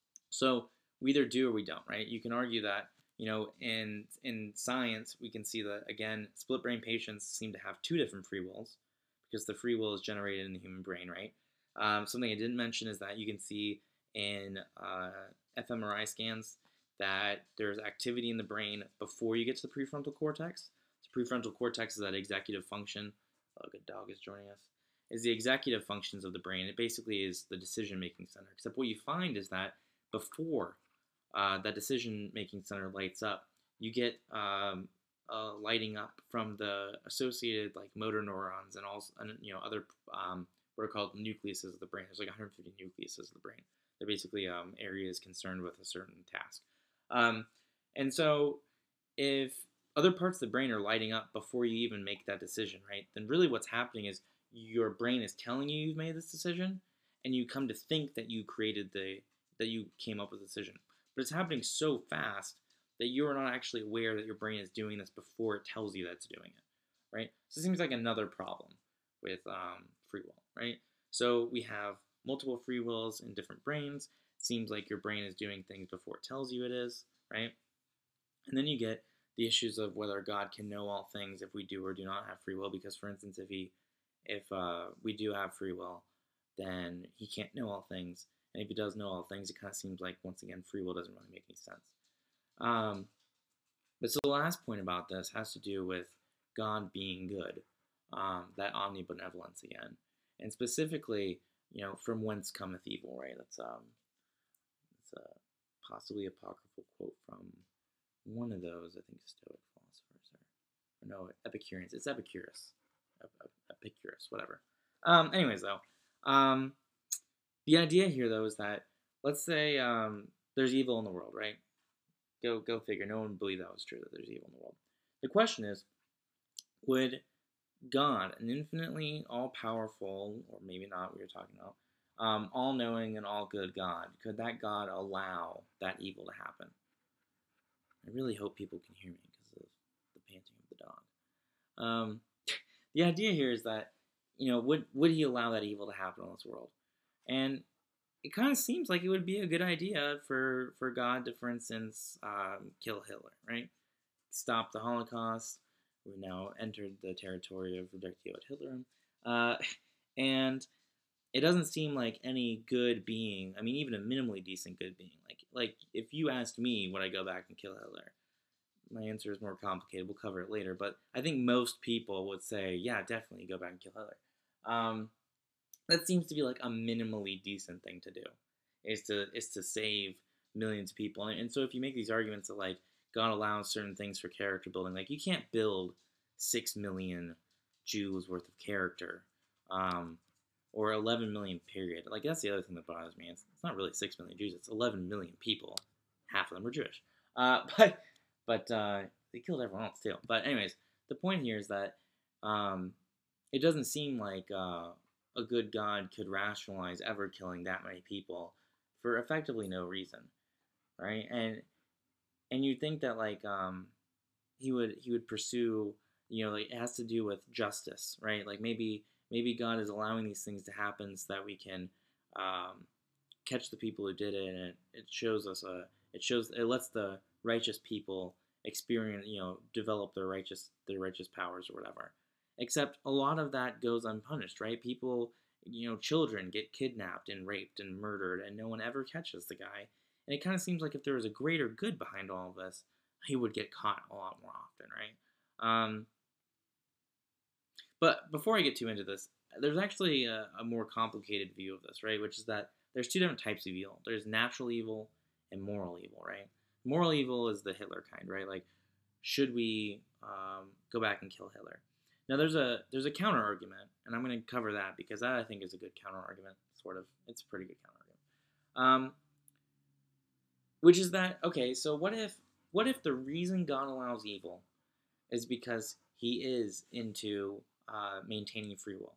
so we either do or we don't, right? You can argue that, you know, in in science, we can see that again, split brain patients seem to have two different free wills because the free will is generated in the human brain, right? Um, something I didn't mention is that you can see in uh, fMRI scans that there's activity in the brain before you get to the prefrontal cortex. The prefrontal cortex is that executive function. Oh, a good dog is joining us. Is the executive functions of the brain. It basically is the decision-making center. Except what you find is that before uh, that decision-making center lights up, you get um, uh, lighting up from the associated like motor neurons and also and, you know other um, what are called nucleuses of the brain. There's like one hundred fifty nucleuses of the brain. They're basically um, areas concerned with a certain task. Um, and so if other parts of the brain are lighting up before you even make that decision, right, then really what's happening is your brain is telling you you've made this decision, and you come to think that you created the, that you came up with the decision. But it's happening so fast that you're not actually aware that your brain is doing this before it tells you that it's doing it, right? So it seems like another problem with um, free will, right? So we have multiple free wills in different brains. It seems like your brain is doing things before it tells you it is, right? And then you get the issues of whether God can know all things if we do or do not have free will. Because, for instance, if he, if uh, we do have free will, then he can't know all things. And if he does know all things, it kind of seems like, once again, free will doesn't really make any sense. Um, but so the last point about this has to do with God being good, um, that omnibenevolence again. And specifically, you know, from whence cometh evil, right? That's um, it's a possibly apocryphal quote from one of those, I think, Stoic philosophers, or, or no, Epicureans. It's Epicurus, Epicurus, whatever. Um, anyways, though, um, the idea here, though, is that let's say um, there's evil in the world, right? Go, go figure. No one would believe that was true, that there's evil in the world. The question is, would God, an infinitely all-powerful, or maybe not, we were talking about, um, all-knowing and all-good God, could that God allow that evil to happen? I really hope people can hear me because of the panting of the dog. Um, the idea here is that, you know, would would he allow that evil to happen in this world? And it kind of seems like it would be a good idea for, for God to, for instance, um, kill Hitler, right? Stop the Holocaust. We've now entered the territory of Reductio ad Hitlerum. Uh, and it doesn't seem like any good being, I mean, even a minimally decent good being. Like, like if you asked me, would I go back and kill Hitler? My answer is more complicated. We'll cover it later. But I think most people would say, yeah, definitely go back and kill Hitler. Um, that seems to be like a minimally decent thing to do, is to is to save millions of people. And, and so if you make these arguments that like God allows certain things for character building, like you can't build six million Jews worth of character, um, or eleven million period. Like that's the other thing that bothers me. It's, it's not really six million Jews. It's eleven million people. Half of them were Jewish. Uh, but but uh, they killed everyone else too. But anyways, the point here is that um, it doesn't seem like uh, a good God could rationalize ever killing that many people for effectively no reason, right? And and you think that like um, he would he would pursue, you know, like it has to do with justice, right? Like maybe maybe God is allowing these things to happen so that we can um, catch the people who did it, and it, it shows us a it shows it lets the righteous people experience, you know, develop their righteous their righteous powers or whatever. Except a lot of that goes unpunished, right? People, you know, children get kidnapped and raped and murdered, and no one ever catches the guy. And it kind of seems like if there was a greater good behind all of this, he would get caught a lot more often, right? Um, but before I get too into this, there's actually a, a more complicated view of this, right? Which is that there's two different types of evil. There's natural evil and moral evil, right? Moral evil is the Hitler kind, right? Like, should we um, go back and kill Hitler? Now, there's a there's a counter argument, and I'm going to cover that because that I think is a good counter argument. Sort of, it's a pretty good counter argument. Um, which is that okay? So what if what if the reason God allows evil is because He is into uh, maintaining free will?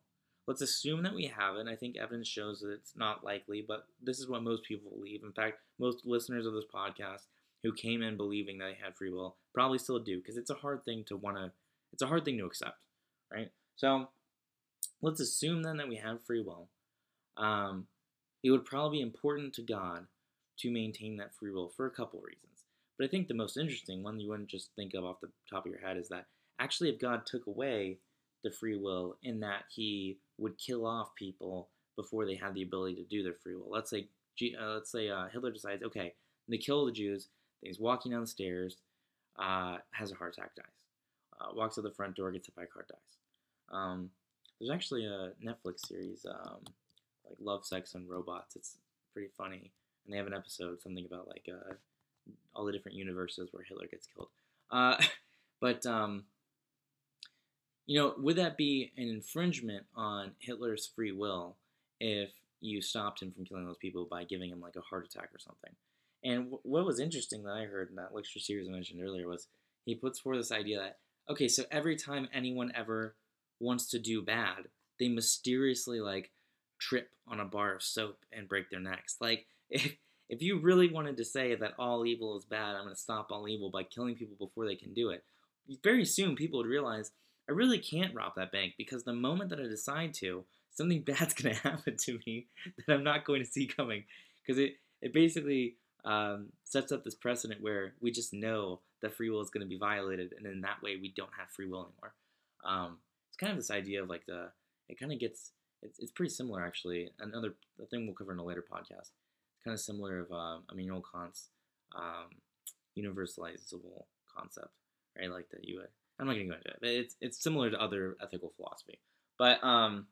Let's assume that we have it. I think evidence shows that it's not likely, but this is what most people believe. In fact, most listeners of this podcast who came in believing that they had free will probably still do, because it's a hard thing to want to, it's a hard thing to accept, right? So let's assume then that we have free will. Um, it would probably be important to God to maintain that free will for a couple reasons. But I think the most interesting one you wouldn't just think of off the top of your head is that actually if God took away the free will in that he would kill off people before they had the ability to do their free will. Let's say uh, let's say uh, Hitler decides, okay, they kill the Jews, he's walking down the stairs, uh, has a heart attack, dies. Uh, walks out the front door, gets hit by a car, dies. Um, there's actually a Netflix series, um, like Love, Sex, and Robots. It's pretty funny. And they have an episode, something about like uh, all the different universes where Hitler gets killed. Uh, but, um, you know, would that be an infringement on Hitler's free will if you stopped him from killing those people by giving him like a heart attack or something? And w- what was interesting that I heard in that lecture series I mentioned earlier was he puts forward this idea that, okay, so every time anyone ever wants to do bad, they mysteriously like trip on a bar of soap and break their necks. Like, if, if you really wanted to say that all evil is bad, I'm going to stop all evil by killing people before they can do it, very soon people would realize, I really can't rob that bank, because the moment that I decide to, something bad's going to happen to me that I'm not going to see coming. Because it, it basically um, sets up this precedent where we just know that free will is going to be violated, and in that way we don't have free will anymore. Um, it's kind of this idea of like the, it kind of gets, it's, it's pretty similar actually. Another the thing we'll cover in a later podcast. It's kind of similar of um, Immanuel Kant's um, universalizable concept, right? Like that you would, I'm not going to go into it, but it's it's similar to other ethical philosophy. But um,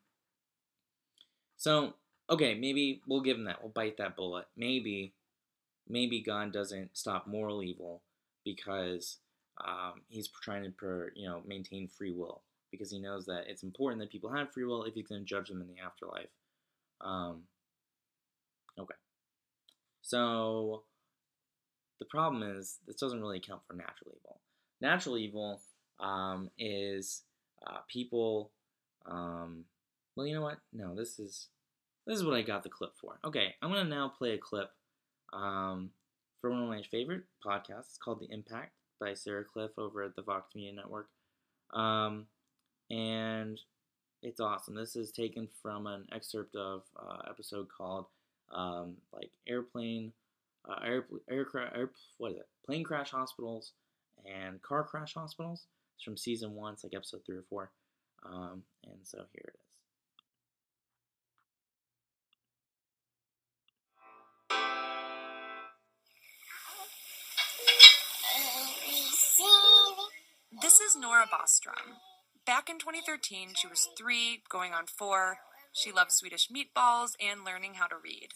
so okay, maybe we'll give him that. We'll bite that bullet. Maybe, maybe God doesn't stop moral evil because um, he's trying to, per, you know, maintain free will, because he knows that it's important that people have free will if he's going to judge them in the afterlife. Um, okay. So the problem is this doesn't really account for natural evil. Natural evil um, is uh, people. Um, well, you know what? No, this is this is what I got the clip for. Okay, I'm gonna now play a clip um, for one of my favorite podcasts. It's called The Impact by Sarah Cliff over at the Vox Media Network, um, and it's awesome. This is taken from an excerpt of uh, episode called um, like airplane, uh, air, aircraft, air, what is it? Plane crash hospitals and car crash hospitals. It's from season one. It's like episode three or four. Um, and so here it is. This is Nora Bostrom. Back in twenty thirteen, she was three, going on four. She loved Swedish meatballs and learning how to read.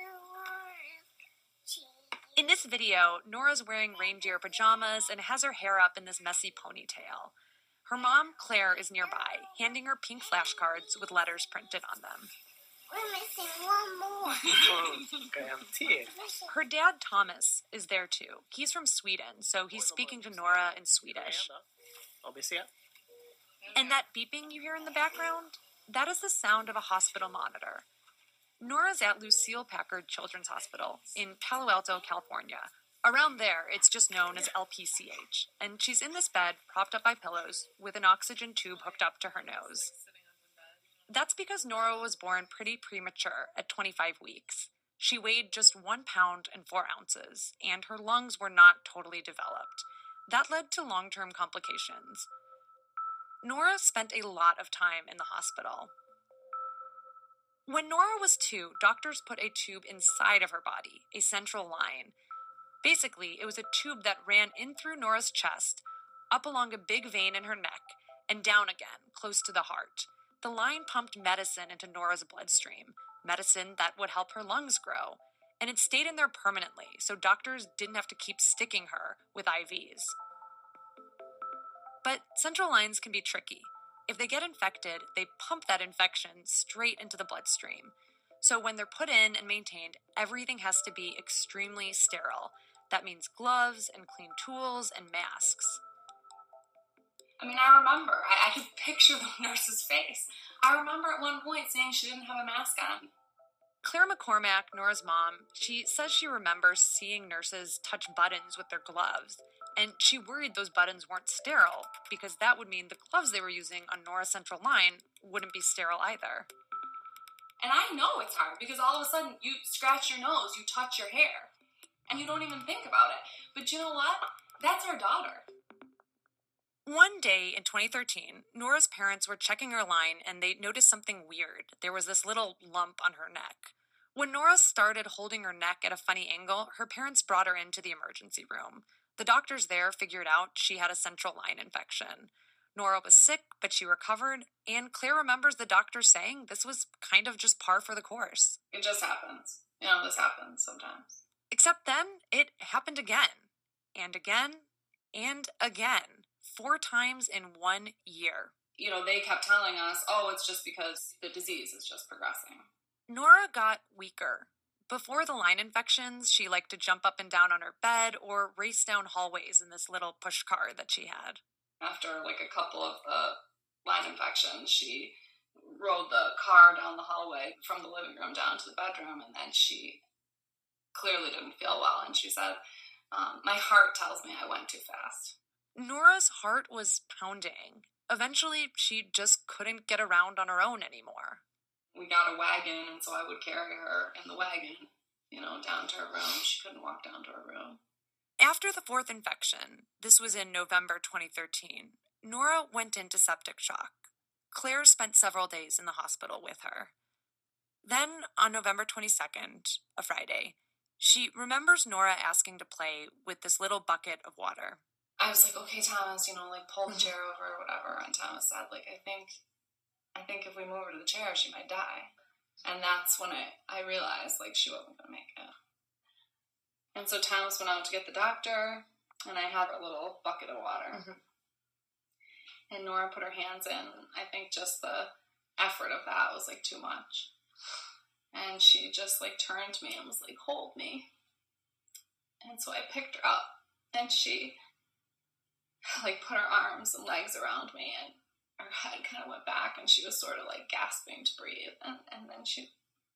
In this video, Nora's wearing reindeer pajamas and has her hair up in this messy ponytail. Her mom, Claire, is nearby, handing her pink flashcards with letters printed on them. We're missing one more. Her dad, Thomas, is there too. He's from Sweden, so he's speaking to Nora in Swedish. And that beeping you hear in the background? That is the sound of a hospital monitor. Nora's at Lucile Packard Children's Hospital in Palo Alto, California. Around there, it's just known as L P C H, and she's in this bed, propped up by pillows, with an oxygen tube hooked up to her nose. That's because Nora was born pretty premature at twenty-five weeks. She weighed just one pound and four ounces, and her lungs were not totally developed. That led to long-term complications. Nora spent a lot of time in the hospital. When Nora was two, doctors put a tube inside of her body, a central line. Basically, it was a tube that ran in through Nora's chest, up along a big vein in her neck, and down again, close to the heart. The line pumped medicine into Nora's bloodstream, medicine that would help her lungs grow, and it stayed in there permanently, so doctors didn't have to keep sticking her with I Vs. But central lines can be tricky. If they get infected, they pump that infection straight into the bloodstream. So when they're put in and maintained, everything has to be extremely sterile. That means gloves and clean tools and masks. I mean, I remember. I, I could picture the nurse's face. I remember at one point saying she didn't have a mask on. Claire McCormack, Nora's mom, she says she remembers seeing nurses touch buttons with their gloves, and she worried those buttons weren't sterile, because that would mean the gloves they were using on Nora's central line wouldn't be sterile either. And I know it's hard, because all of a sudden you scratch your nose, you touch your hair, and you don't even think about it. But you know what? That's our daughter. One day in twenty thirteen, Nora's parents were checking her line and they noticed something weird. There was this little lump on her neck. When Nora started holding her neck at a funny angle, her parents brought her into the emergency room. The doctors there figured out she had a central line infection. Nora was sick, but she recovered, and Claire remembers the doctor saying this was kind of just par for the course. It just happens. You know, this happens sometimes. Except then, it happened again, and again, and again. Four times in one year. You know, they kept telling us, oh, it's just because the disease is just progressing. Nora got weaker. Before the line infections, she liked to jump up and down on her bed or race down hallways in this little push car that she had. After, like, a couple of the line infections, she rode the car down the hallway from the living room down to the bedroom, and then she clearly didn't feel well, and she said, um, my heart tells me I went too fast. Nora's heart was pounding. Eventually, she just couldn't get around on her own anymore. We got a wagon, and so I would carry her in the wagon, you know, down to her room. She couldn't walk down to her room. After the fourth infection, this was in November twenty thirteen, Nora went into septic shock. Claire spent several days in the hospital with her. Then, on November twenty-second, a Friday, she remembers Nora asking to play with this little bucket of water. I was like, okay, Thomas, you know, like, pull the chair over or whatever. And Thomas said, like, I think, I think if we move her to the chair, she might die. And that's when I, I realized, like, she wasn't going to make it. And so Thomas went out to get the doctor, and I had a little bucket of water. Mm-hmm. And Nora put her hands in. I think just the effort of that was, like, too much. And she just, like, turned to me and was like, hold me. And so I picked her up, and she... like, put her arms and legs around me, and her head kind of went back, and she was sort of, like, gasping to breathe, and, and then she,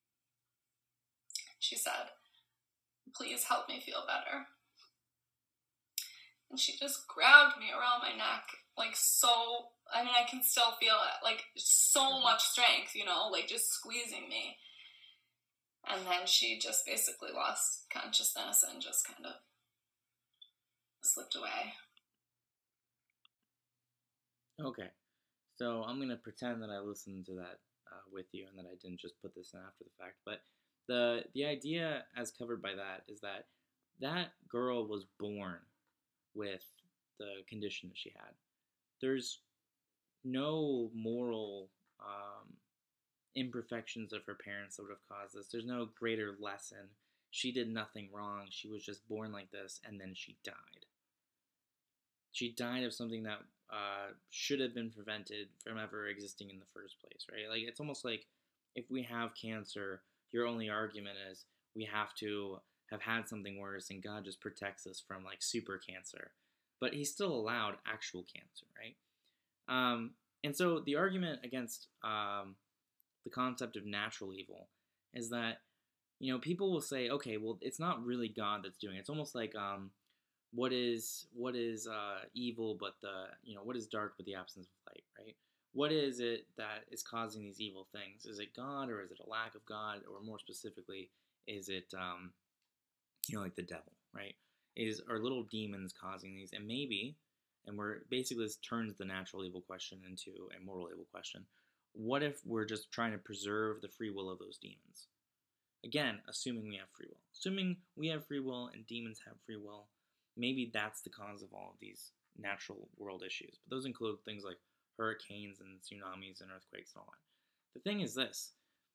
she said, please help me feel better, and she just grabbed me around my neck, like, so, I mean, I can still feel it, like, so much strength, you know, like, just squeezing me, and then she just basically lost consciousness and just kind of slipped away. Okay, so I'm going to pretend that I listened to that uh, with you and that I didn't just put this in after the fact. But the the idea as covered by that is that that girl was born with the condition that she had. There's no moral um, imperfections of her parents that would have caused this. There's no greater lesson. She did nothing wrong. She was just born like this, and then she died. She died of something that uh, should have been prevented from ever existing in the first place, right? Like, it's almost like if we have cancer, your only argument is we have to have had something worse, and God just protects us from, like, super cancer. But He still allowed actual cancer, right? Um, and so the argument against um, the concept of natural evil is that, you know, people will say, okay, well, it's not really God that's doing it. It's almost like... Um, What is what is uh, evil, but the you know what is dark, but the absence of light, right? What is it that is causing these evil things? Is it God, or is it a lack of God, or more specifically, is it um, you know like the devil, right? Is are little demons causing these? And maybe, and we're basically this turns the natural evil question into a moral evil question. What if we're just trying to preserve the free will of those demons? Again, assuming we have free will, assuming we have free will and demons have free will. Maybe that's the cause of all of these natural world issues. But those include things like hurricanes and tsunamis and earthquakes and all that. The thing is this.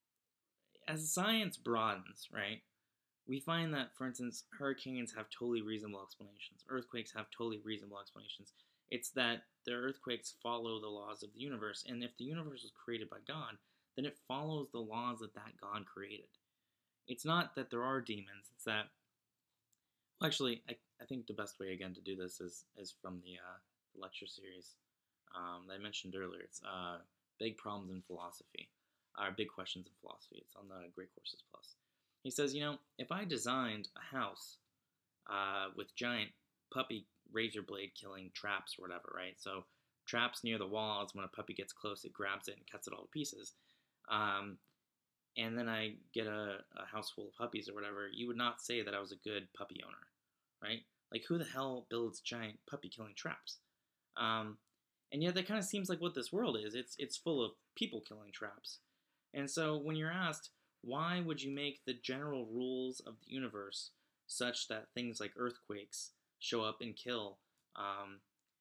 As science broadens, right, we find that, for instance, hurricanes have totally reasonable explanations. Earthquakes have totally reasonable explanations. It's that the earthquakes follow the laws of the universe. And if the universe was created by God, then it follows the laws that that God created. It's not that there are demons. It's that... Well, actually, I, I think the best way, again, to do this is, is from the, uh, the lecture series um, that I mentioned earlier. It's uh, Big Problems in Philosophy, or Big Questions in Philosophy. It's on the Great Courses Plus. He says, you know, if I designed a house uh, with giant puppy razor blade killing traps or whatever, right? So traps near the walls, when a puppy gets close, it grabs it and cuts it all to pieces. Um, and then I get a, a house full of puppies or whatever, you would not say that I was a good puppy owner, right? Like, who the hell builds giant puppy killing traps? Um, and yet that kind of seems like what this world is. It's it's full of people killing traps. And so when you're asked, why would you make the general rules of the universe such that things like earthquakes show up and kill? Um,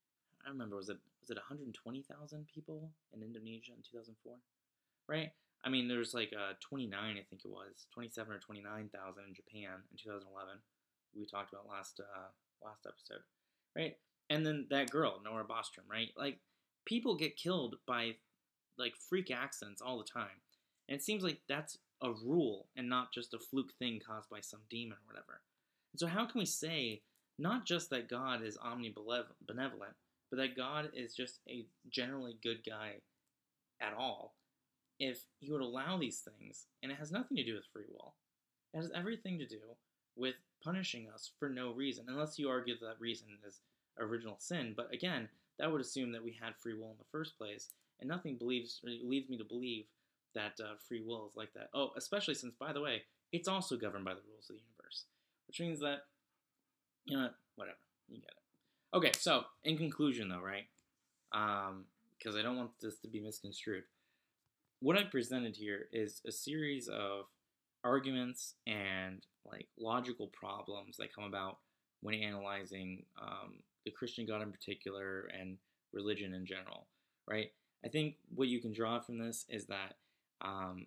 I don't remember, was it was it one hundred twenty thousand people in Indonesia in two thousand four, right? I mean, there's like uh, twenty-nine, I think it was, twenty-seven or twenty-nine thousand in Japan in two thousand eleven. We talked about last uh, last episode, right? And then that girl, Nora Bostrom, right? Like, people get killed by like freak accidents all the time, and it seems like that's a rule and not just a fluke thing caused by some demon or whatever. And so, how can we say not just that God is omnibenevolent, but that God is just a generally good guy at all, if he would allow these things? And it has nothing to do with free will. It has everything to do with punishing us for no reason, unless you argue that reason is original sin. But again, that would assume that we had free will in the first place, and nothing believes or leads me to believe that uh, free will is like that. Oh, especially since, by the way, it's also governed by the rules of the universe, which means that, you know, whatever, you get it. Okay, so in conclusion, though, right? Um, because I don't want this to be misconstrued. What I presented here is a series of arguments and like logical problems that come about when analyzing um, the Christian God in particular and religion in general, right? I think what you can draw from this is that um,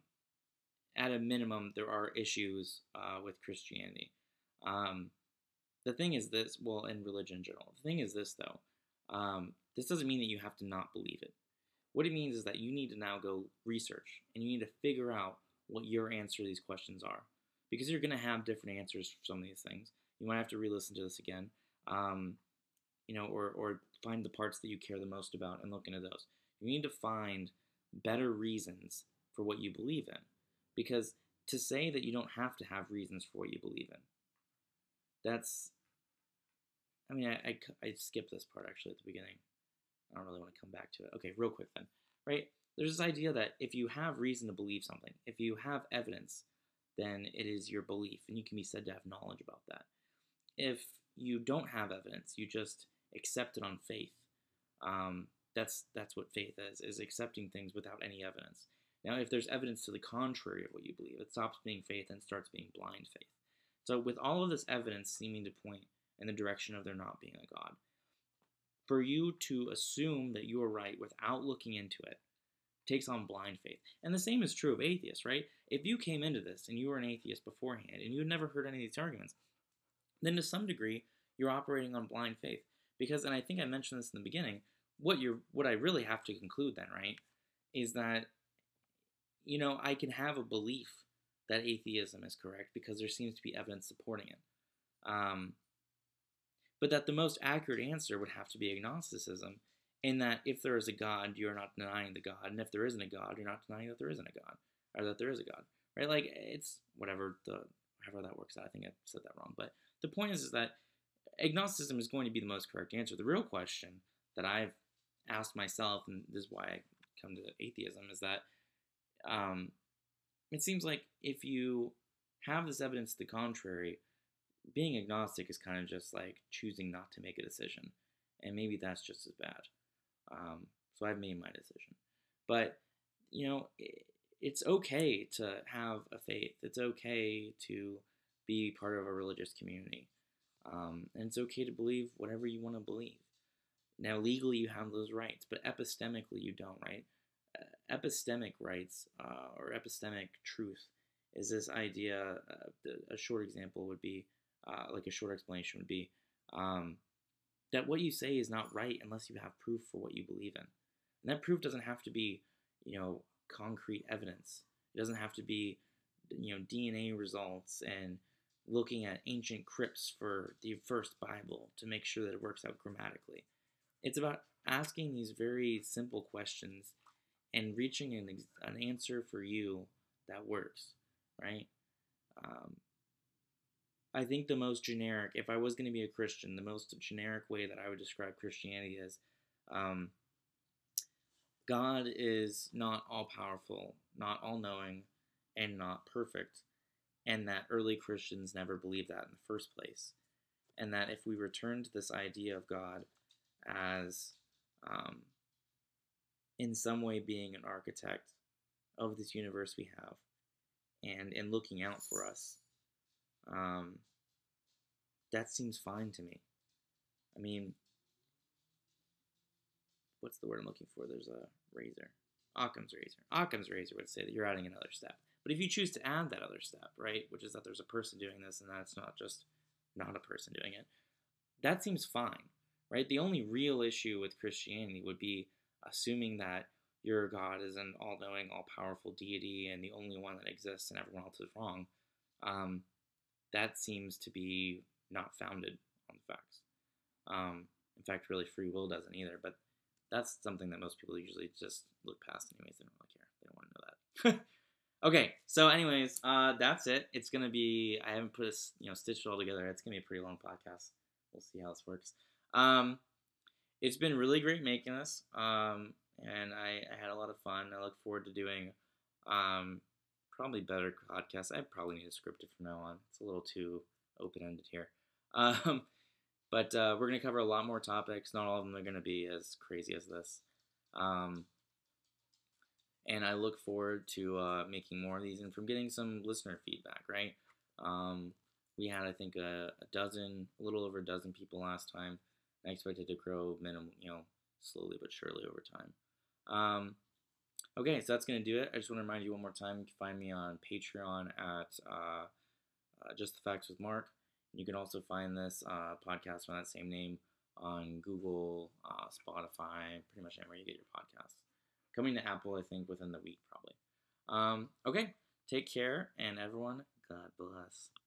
at a minimum, there are issues uh, with Christianity. Um, the thing is this, well, in religion in general, the thing is this, though. Um, this doesn't mean that you have to not believe it. What it means is that you need to now go research, and you need to figure out what your answer to these questions are. Because you're going to have different answers for some of these things. You might have to re-listen to this again, um, you know, or, or find the parts that you care the most about and look into those. You need to find better reasons for what you believe in. Because to say that you don't have to have reasons for what you believe in, that's, I mean, I, I, I skipped this part actually at the beginning. I don't really want to come back to it. Okay, real quick then, right? There's this idea that if you have reason to believe something, if you have evidence, then it is your belief, and you can be said to have knowledge about that. If you don't have evidence, you just accept it on faith. Um, that's that's what faith is, is accepting things without any evidence. Now, if there's evidence to the contrary of what you believe, it stops being faith and starts being blind faith. So with all of this evidence seeming to point in the direction of there not being a God, for you to assume that you are right without looking into it takes on blind faith. And the same is true of atheists, right? If you came into this and you were an atheist beforehand and you had never heard any of these arguments, then to some degree you're operating on blind faith. Because, and I think I mentioned this in the beginning, what you're what I really have to conclude then, right, is that, you know, I can have a belief that atheism is correct because there seems to be evidence supporting it. Um, but that the most accurate answer would have to be agnosticism, in that if there is a God, you're not denying the God, and if there isn't a God, you're not denying that there isn't a God, or that there is a God, right? Like, it's whatever the however that works out. I think I said that wrong, but the point is, is that agnosticism is going to be the most correct answer. The real question that I've asked myself, and this is why I come to atheism, is that um, it seems like if you have this evidence to the contrary, being agnostic is kind of just like choosing not to make a decision, and maybe that's just as bad. Um, so I've made my decision. But, you know, it, it's okay to have a faith. It's okay to be part of a religious community. Um, and it's okay to believe whatever you want to believe. Now, legally, you have those rights, but epistemically, you don't, right? Uh, epistemic rights, uh, or epistemic truth, is this idea, uh, the, a short example would be, uh, like a short explanation would be, um, that what you say is not right unless you have proof for what you believe in. And that proof doesn't have to be, you know, concrete evidence. It doesn't have to be, you know, D N A results and looking at ancient crypts for the first Bible to make sure that it works out grammatically. It's about asking these very simple questions and reaching an, ex- an answer for you that works, right? Um, I think the most generic, if I was going to be a Christian, the most generic way that I would describe Christianity is um, God is not all powerful, not all knowing, and not perfect, and that early Christians never believed that in the first place. And that if we return to this idea of God as um, in some way being an architect of this universe we have and, and looking out for us, um, that seems fine to me. I mean, what's the word I'm looking for? There's a razor. Occam's razor. Occam's razor would say that you're adding another step. But if you choose to add that other step, right, which is that there's a person doing this and that's not just not a person doing it, that seems fine, right? The only real issue with Christianity would be assuming that your God is an all-knowing, all-powerful deity and the only one that exists and everyone else is wrong. Um, that seems to be not founded on facts. Um, in fact, really, free will doesn't either, but that's something that most people usually just look past anyways. They don't really care. They don't want to know that. Okay, so anyways, uh, that's it. It's going to be, I haven't put a, you know, stitched it all together. It's going to be a pretty long podcast. We'll see how this works. Um, it's been really great making this, um, and I, I had a lot of fun. I look forward to doing um, probably better podcasts. I probably need to script it from now on. It's a little too open-ended here. Um, but uh, we're going to cover a lot more topics. Not all of them are going to be as crazy as this. Um, and I look forward to uh, making more of these and from getting some listener feedback, right? Um, we had, I think, a, a dozen, a little over a dozen people last time. I expected to grow minimum, you know, slowly but surely over time. Um, okay, so that's going to do it. I just want to remind you one more time, you can find me on Patreon at uh, uh, Just the Facts with Mark. You can also find this uh, podcast by that same name on Google, uh, Spotify, pretty much anywhere you get your podcasts. Coming to Apple, I think, within the week, probably. Um, okay, take care, and everyone, God bless.